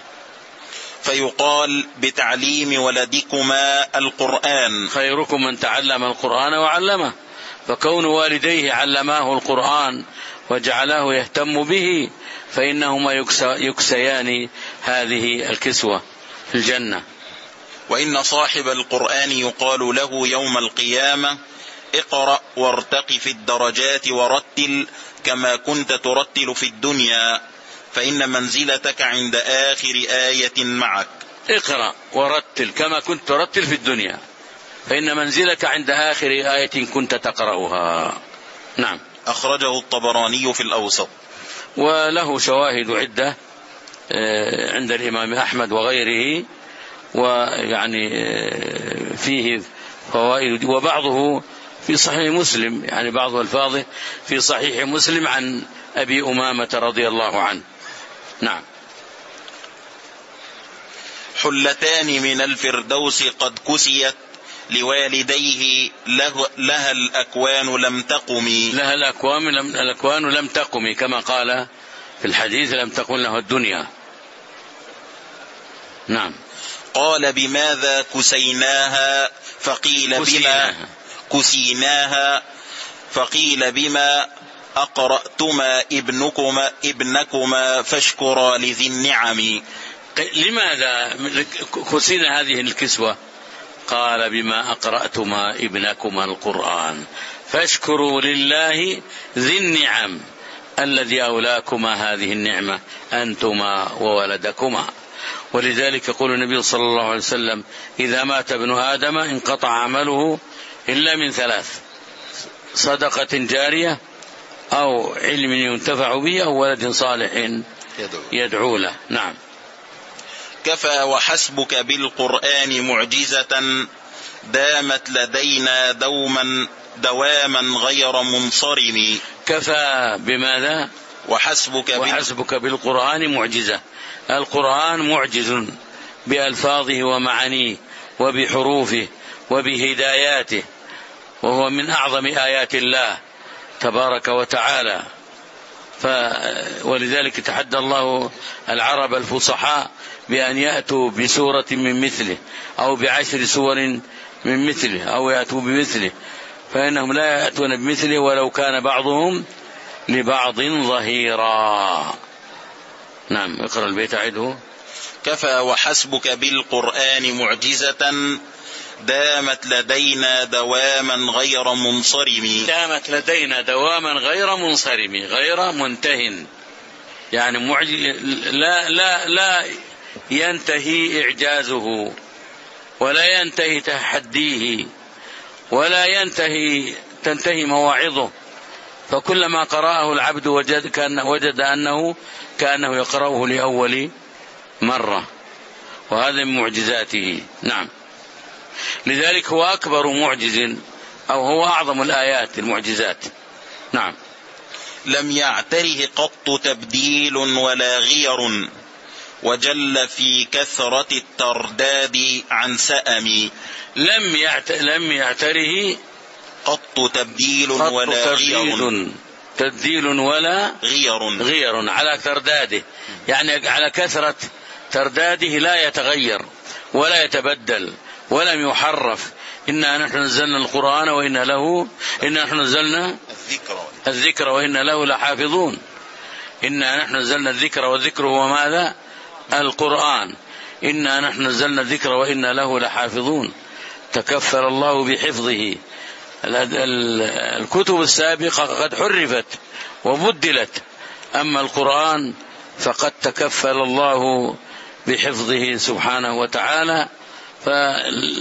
فيقال بتعليم ولدكما القرآن، خيركم من تعلم القرآن وعلمه. فكون والديه علماه القرآن وجعلاه يهتم به فإنهما يكسيان هذه الكسوة في الجنة. وإن صاحب القرآن يقال له يوم القيامة اقرأ وارتق في الدرجات ورتل كما كنت ترتل في الدنيا، فإن منزلتك عند آخر آية معك. اقرأ ورتل كما كنت ترتل في الدنيا، فإن منزلك عند آخر آية كنت تقرأها. نعم. أخرجه الطبراني في الأوسط، وله شواهد عدة عند الإمام أحمد وغيره، ويعني فيه فوائد، وبعضه في صحيح مسلم، يعني بعض ألفاظه في صحيح مسلم عن أبي أمامة رضي الله عنه. نعم. حلتان من الفردوس قد كسيت لوالديه لها الأكوان لم تقم. لها الأكوان لم تقم، كما قال في الحديث لم تقم له الدنيا. نعم. قال بماذا كسيناها؟ فقيل بما كسيناها فقيل بما أقرأتما ابنكما فاشكرا لذي النعم. لماذا كسينا هذه الكسوة؟ قال بما أقرأتما ابنكما القرآن فاشكروا لله ذي النعم الذي أولاكما هذه النعمة أنتما وولدكما. ولذلك يقول النبي صلى الله عليه وسلم إذا مات ابن آدم انقطع عمله إلا من ثلاث: صدقة جارية أو علم ينتفع به أو ولد صالح يدعو له. نعم. كفى وحسبك بالقرآن معجزة دامت لدينا دواما غير منصرم. كفى بماذا؟ وحسبك بالقرآن معجزة. القرآن معجز بألفاظه ومعانيه وبحروفه وبهداياته، وهو من أعظم آيات الله تبارك وتعالى. ولذلك تحدى الله العرب الفصحاء بأن يأتوا بسورة من مثله أو ب10 سور من مثله أو يأتوا بمثله، فإنهم لا يأتون بمثله ولو كان بعضهم لبعض ظهيرا. نعم. اقرأ البيت عيده. كفى وحسبك بالقرآن معجزة دامت لدينا دواما غير منصرم. دامت لدينا دواما غير منصرم، غير منتهٍ، يعني لا ينتهي إعجازه ولا ينتهي تحديه ولا تنتهي مواعظه، فكلما قرأه العبد وجد أنه كأنه يقرأه لأول مرة، وهذا من معجزاته. نعم. لذلك هو أكبر معجز أو هو أعظم الآيات المعجزات. نعم. لم يعتره قط تبديل ولا غير وجل في كثرة الترداد عن سأم. لم يعتره قط تبديل ولا غير. تبديل ولا غير على ترداده، يعني على كثرة ترداده لا يتغير ولا يتبدل ولم يحرف. إنا نحن نزلنا القرآن إنا نحن نزلنا الذكر وإنا له لحافظون. إنا نحن نزلنا الذكر والذكر هو ماذا؟ القرآن. إنا نحن نزلنا الذكر وإنا له لحافظون. تكفل الله بحفظه. الكتب السابقة قد حرفت وبدلت، أما القرآن فقد تكفل الله بحفظه سبحانه وتعالى،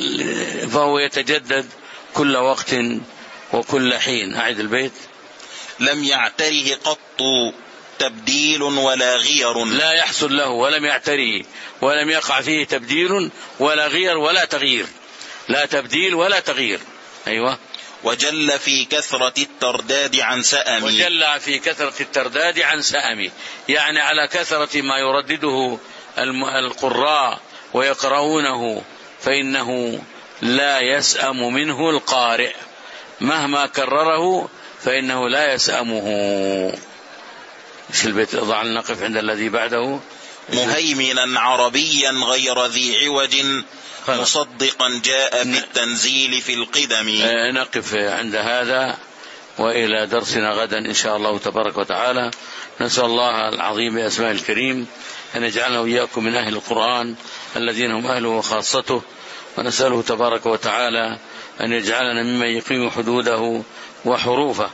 فهو يتجدد كل وقت وكل حين. أعد البيت. لم يعتره قط تبديل ولا غير. لا يحصل له ولم يعتره ولم يقع فيه تبديل ولا غير ولا تغيير، لا تبديل ولا تغيير. أيوة. وجل في كثرة الترداد عن سأم. وجل في كثرة الترداد عن سأم، يعني على كثرة ما يردده القراء ويقرؤونه، فإنه لا يسأم منه القارئ مهما كرره، فإنه لا يسأمه. ايش البيت؟ ضع نقف عند الذي بعده. مهيمنا عربيا غير ذي عوج مصدقا جاء بالتنزيل في القدم. نقف عند هذا، وإلى درسنا غدا إن شاء الله تبارك وتعالى. نسأل الله العظيم بأسماء الكريم أن يجعلنا وإياكم من أهل القرآن الذين هم أهله وخاصته، ونسأله تبارك وتعالى أن يجعلنا ممن يقيم حدوده وحروفه.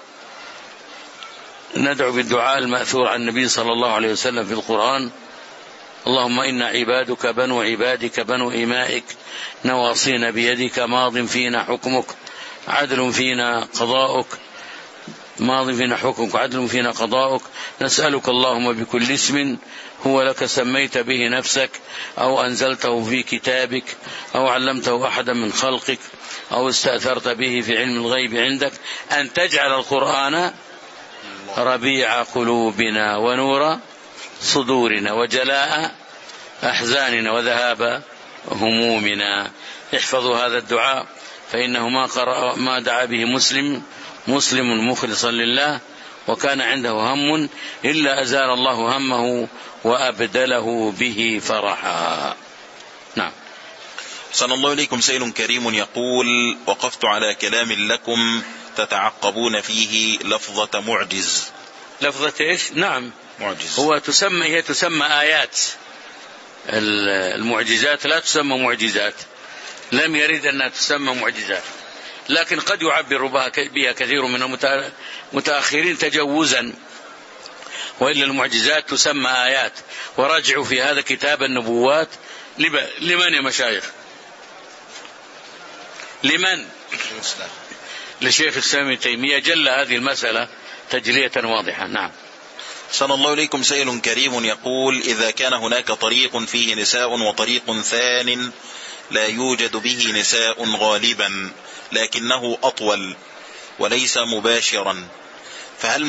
ندعو بالدعاء المأثور عن النبي صلى الله عليه وسلم في القرآن: اللهم إنا عبادك بنو عبادك بنو إمائك نواصينا بيدك ماض فينا حكمك عدل فينا قضاؤك عدل فينا قضاؤك، نسألك اللهم بكل اسم هو لك سميت به نفسك أو أنزلته في كتابك أو علمته أحدا من خلقك أو استأثرت به في علم الغيب عندك أن تجعل القرآن ربيع قلوبنا ونور صدورنا وجلاء أحزاننا وذهاب همومنا. احفظوا هذا الدعاء، فإنه ما دعا به مسلم مخلصا لله وكان عنده هم إلا أزال الله همه وأبدله به فرحا. نعم. صلى الله عليكم. سائل كريم يقول: وقفت على كلام لكم تتعقبون فيه لفظة معجز. لفظة إيش؟ نعم، معجز. هي تسمى آيات. المعجزات لا تسمى معجزات، لم يرد أنها تسمى معجزات، لكن قد يعبر بها كثير من المتأخرين تجوزا، وإلا المعجزات تسمى آيات. وراجعوا في هذا كتاب النبوات. لمن يا مشايخ؟ لمن؟ لشيخ الإسلام ابن تيمية جل هذه المسألة تجلية واضحة. نعم. صلى الله عليكم. سائل كريم يقول: إذا كان هناك طريق فيه نساء وطريق ثان لا يوجد به نساء غالبا لكنه أطول وليس مباشرا، فهل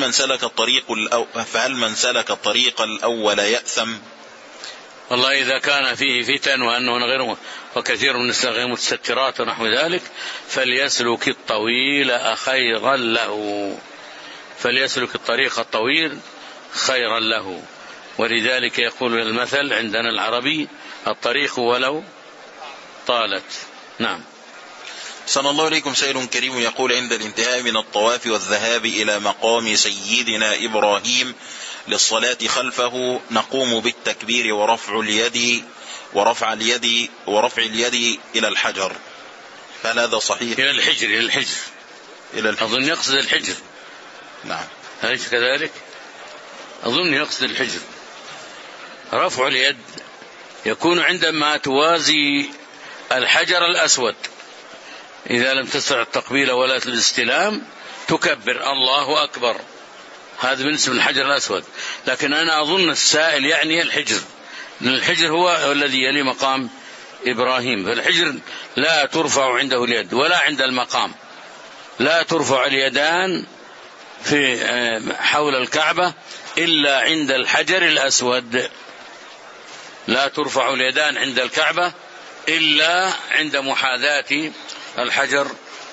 من سلك الطريق الأول يأثم؟ والله إذا كان فيه فتن وأنه غير وكثير من النساء غير متسترات ونحو ذلك فليسلك الطويل خيرا له، فليسلك الطريق الطويل خيرا له. ولذلك يقول المثل عندنا العربي: الطريق ولو طالت. نعم. صلى الله عليكم. سائل كريم يقول: عند الانتهاء من الطواف والذهاب إلى مقام سيدنا إبراهيم للصلاة خلفه نقوم بالتكبير ورفع اليد إلى الحجر، فهل هذا صحيح؟ إلى الحجر أظن يقصد الحجر. نعم. أليس كذلك؟ أظن يقصد الحجر. رفع اليد يكون عندما توازي الحجر الأسود، إذا لم تستطع التقبيل ولا الاستلام تكبر الله أكبر، هذا بالنسبة للحجر الأسود. لكن أنا أظن السائل يعني الحجر، لأن الحجر هو الذي يلي مقام إبراهيم، فالحجر لا ترفع عنده اليد ولا عند المقام، لا ترفع اليدان في حول الكعبة إلا عند الحجر الأسود، لا ترفع اليدان عند الكعبة إلا عند محاذاة الحجر،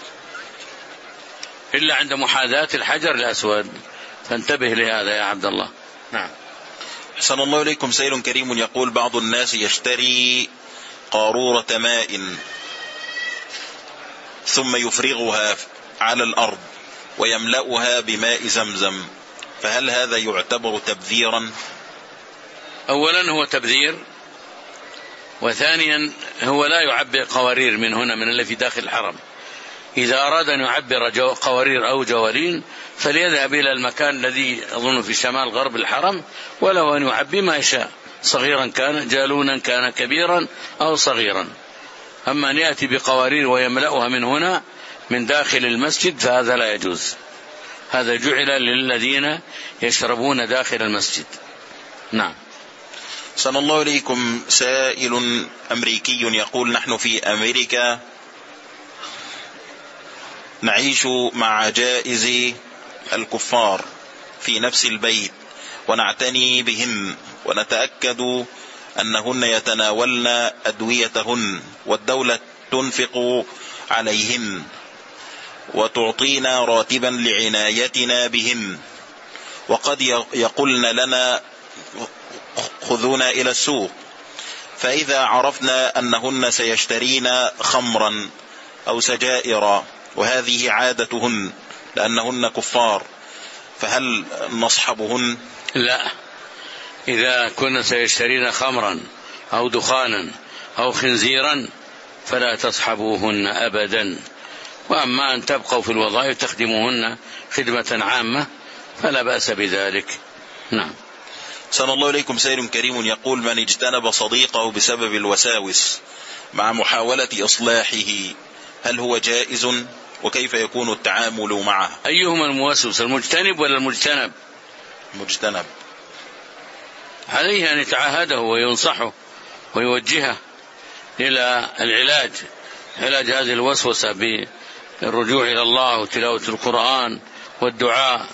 إلا عند محاذاة الحجر الأسود، فانتبه لهذا يا عبد الله. نعم. أحسن الله إليكم. سائل كريم يقول: بعض الناس يشتري قارورة ماء ثم يفرغها على الأرض ويملأها بماء زمزم، فهل هذا يعتبر تبذيرا؟ أولا هو تبذير، وثانيا هو لا يعبر قوارير من هنا من اللي في داخل الحرم. إذا أراد أن يعبر قوارير أو جوالين فليذهب إلى المكان الذي أظن في شمال غرب الحرم، ولو أن يعبي ما يشاء، صغيرا كان جالونا كان كبيرا أو صغيرا. أما أن يأتي بقوارير ويملأها من هنا من داخل المسجد فهذا لا يجوز، هذا جعل للذين يشربون داخل المسجد. نعم. صلى الله إليكم، سائل أمريكي يقول: نحن في أمريكا نعيش مع عجائز الكفار في نفس البيت ونعتني بهن ونتأكد أنهن يتناولن أدويتهن، والدولة تنفق عليهن وتعطينا راتبا لعنايتنا بهن، وقد يقولن لنا خذونا إلى السوق، فإذا عرفنا أنهن سيشترين خمرا أو سجائر، وهذه عادتهن لأنهن كفار، فهل نصحبهن؟ لا، إذا كن سيشترين خمرا أو دخانا أو خنزيرا فلا تصحبوهن أبدا. وأما أن تبقوا في الوظائف تخدموهن خدمة عامة فلا بأس بذلك. نعم. صلى الله إليكم، سائل كريم يقول: من اجتنب صديقه بسبب الوساوس مع محاولة إصلاحه هل هو جائز؟ وكيف يكون التعامل معه؟ أيهما الموسوس، المجتنب ولا المجتنب؟ مجتنب. عليه أن يتعاهده وينصحه ويوجهه إلى علاج هذه الوسوسة بالرجوع إلى الله وتلاوة القرآن والدعاء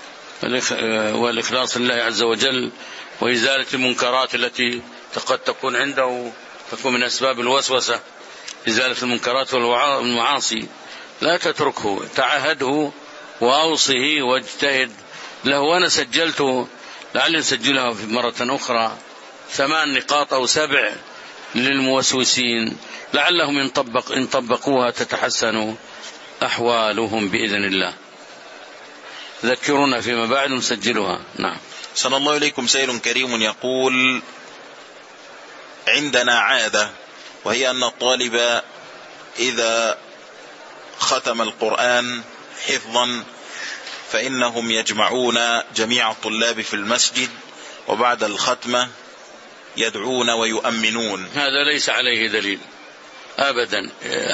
والإخلاص لله عز وجل، وإزالة المنكرات التي قد تكون عنده تكون من أسباب الوسوسة، إزالة المنكرات والمعاصي. لا تتركه، تعهده وأوصه واجتهد له. وأنا سجلته، لعل نسجلها في مرة أخرى، 8 نقاط أو 7 للموسوسين، لعلهم إن طبقوها تتحسن أحوالهم بإذن الله. ذكرونا فيما بعد نسجلها. نعم. صلى الله إليكم، سائل كريم يقول: عندنا عادة، وهي أن الطالب إذا ختم القرآن حفظا فإنهم يجمعون جميع الطلاب في المسجد، وبعد الختمة يدعون ويؤمنون. هذا ليس عليه دليل أبدا.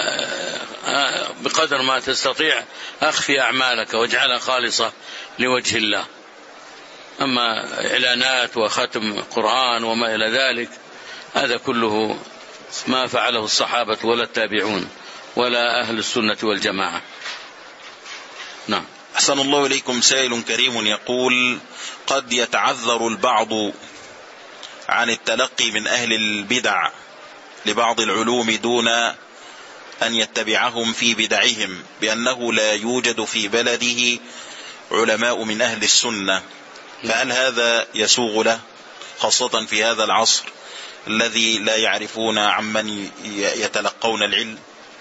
بقدر ما تستطيع أخفي أعمالك واجعلها خالصة لوجه الله. أما إعلانات وختم قرآن وما إلى ذلك هذا كله ما فعله الصحابة ولا التابعون ولا أهل السنة والجماعة. نعم. أحسن الله إليكم، سائل كريم يقول: قد يتعذر البعض عن التلقي من أهل البدع لبعض العلوم دون أن يتبعهم في بدعهم، بأنه لا يوجد في بلده علماء من أهل السنة، فهل هذا يسوغ له، خاصة في هذا العصر الذي لا يعرفون عمن يتلقون العلم؟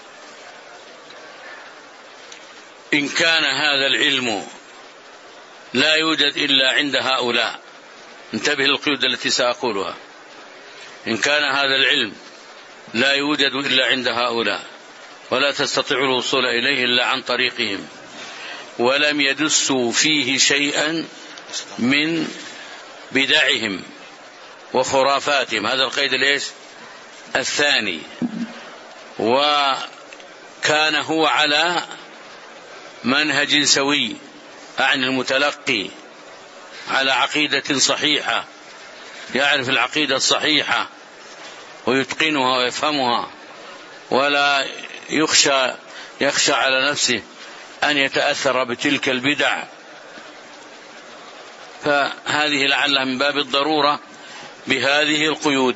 إن كان هذا العلم لا يوجد إلا عند هؤلاء، انتبه للقيود التي سأقولها، إن كان هذا العلم لا يوجد إلا عند هؤلاء ولا تستطيع الوصول إليه إلا عن طريقهم، ولم يدسوا فيه شيئا من بدعهم وخرافاتهم، هذا القيد ليش الثاني، وكان هو على منهج سوي، عن المتلقي على عقيدة صحيحة، يعرف العقيدة الصحيحة ويتقنها ويفهمها، ولا يخشى على نفسه أن يتأثر بتلك البدع، فهذه لعلها من باب الضرورة بهذه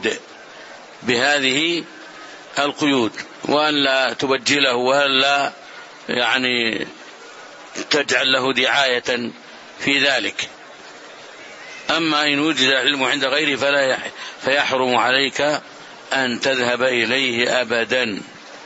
القيود، وأن لا تبجله وأن لا يعني تجعل له دعاية في ذلك. أما إن وجد العلم عند غيره فيحرم عليك أن تذهب إليه أبدا.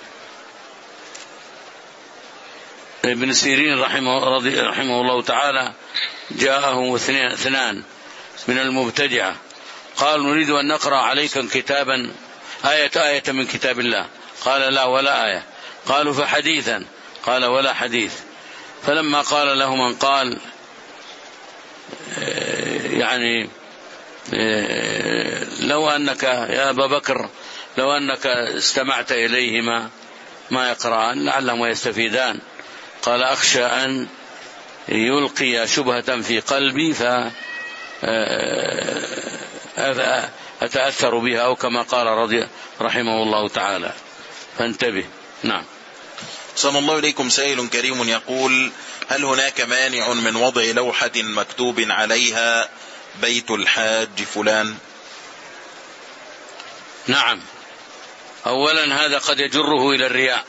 ابن سيرين رحمه الله تعالى جاءه 2 من المبتدعة قالوا: نريد أن نقرأ عليك كتابا آية من كتاب الله. قال: لا ولا آية. قالوا: فحديثا؟ قال: ولا حديث. فلما قال له من قال يعني لو أنك يا أبا بكر لو أنك استمعت إليهما ما يقرأان لعلهما يستفيدان، قال: أخشى أن يلقي شبهة في قلبي فأتأثر بها، أو كما قال رحمه الله تعالى، فانتبه. نعم. صلى الله إليكم. سائل كريم يقول: هل هناك مانع من وضع لوحة مكتوب عليها بيت الحاج فلان؟ نعم. أولا هذا قد يجره إلى الرياء،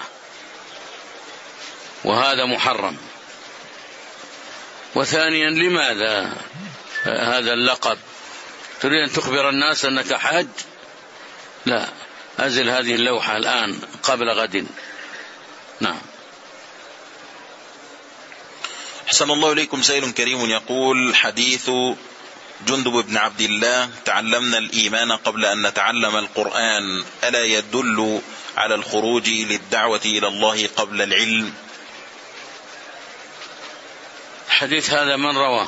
وهذا محرم. وثانيا لماذا هذا اللقب؟ تريد أن تخبر الناس أنك حاج؟ لا، أزل هذه اللوحة الآن قبل غد. نعم. أحسن الله إليكم. سائل كريم يقول: حديث جندب بن عبد الله: تعلمنا الإيمان قبل أن نتعلم القرآن، ألا يدل على الخروج للدعوة إلى الله قبل العلم؟ الحديث هذا من رواه؟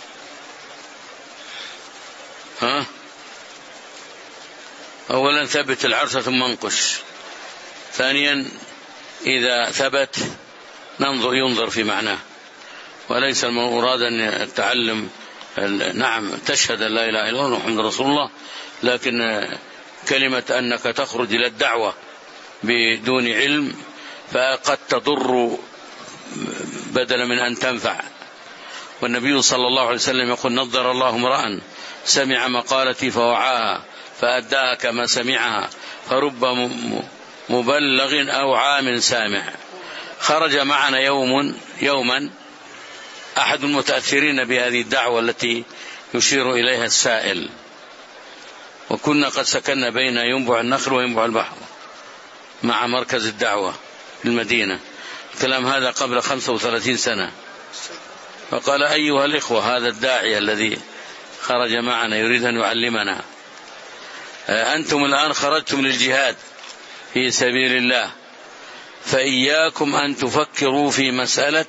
أولا ثبت العرس ثم انقش. ثانيا إذا ثبت ينظر في معناه، وليس المراد أن يتعلم. نعم تشهد أن لا إله إلا الله محمد رسول الله، لكن كلمة أنك تخرج إلى الدعوة بدون علم فقد تضر بدلا من أن تنفع. والنبي صلى الله عليه وسلم يقول: نضر الله امرأ سمع مقالتي فوعاها فأداها كما سمعها، فرب مبلغ أو عام سامع. خرج معنا يوما أحد المتأثرين بهذه الدعوة التي يشير إليها السائل، وكنا قد سكننا بين ينبع النخل وينبع البحر مع مركز الدعوة في المدينة. الكلام هذا قبل 35 سنة. فقال: أيها الإخوة، هذا الداعية الذي خرج معنا يريد أن يعلمنا، أنتم الآن خرجتم للجهاد في سبيل الله، فإياكم أن تفكروا في مسألة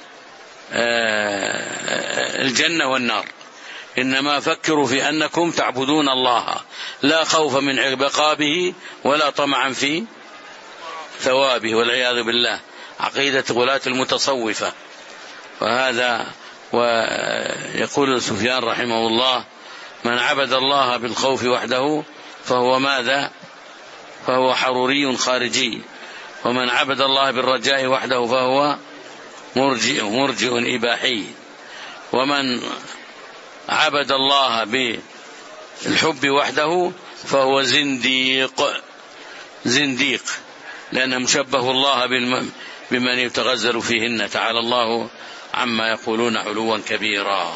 الجنة والنار، إنما فكروا في أنكم تعبدون الله لا خوف من عقابه ولا طمعا في ثوابه، والعياذ بالله، عقيدة غلاة المتصوفة. وهذا ويقول سفيان رحمه الله: من عبد الله بالخوف وحده فهو ماذا؟ فهو حروري خارجي، ومن عبد الله بالرجاء وحده فهو مرجئ إباحي، ومن عبد الله بالحب وحده فهو زنديق، لأنه مشبه الله بمن يتغزل فيهن، تعالى الله عما يقولون علوا كبيرا.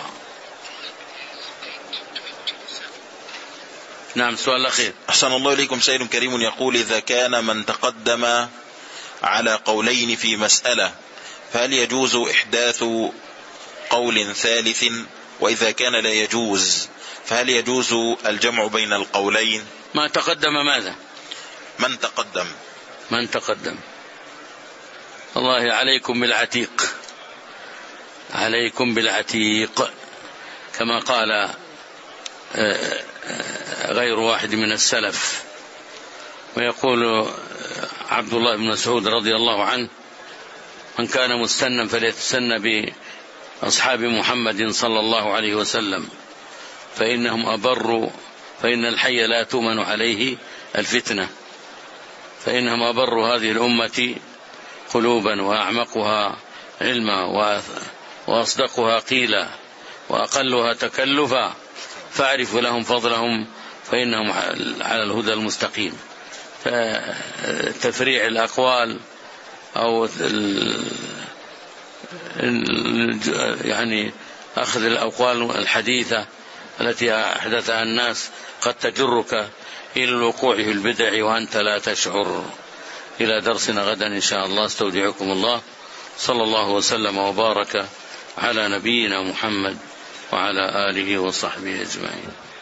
نعم. سؤال الأخير. أحسن الله إليكم. سائل كريم يقول: إذا كان من تقدم على قولين في مسألة، فهل يجوز إحداث قول ثالث؟ وإذا كان لا يجوز، فهل يجوز الجمع بين القولين؟ ما تقدم ماذا؟ من تقدم. الله عليكم بالعتيق كما قال غير واحد من السلف. ويقول عبد الله بن مسعود رضي الله عنه: من كان مستنا فليتسن بأصحاب محمد صلى الله عليه وسلم، فإنهم أبروا، فإن الحي لا تؤمن عليه الفتنة، فإنهم أبروا هذه الأمة قلوبا، وأعمقها علما، وأصدقها قيلا، وأقلها تكلفا، فاعرف لهم فضلهم فإنهم على الهدى المستقيم. فتفريع الأقوال أو يعني أخذ الأقوال الحديثة التي أحدثها الناس قد تجرك إلى الوقوع في البدع وأنت لا تشعر. إلى درسنا غدا إن شاء الله. استودعكم الله. صلى الله وسلم وبارك على نبينا محمد وعلى آله وصحبه أجمعين.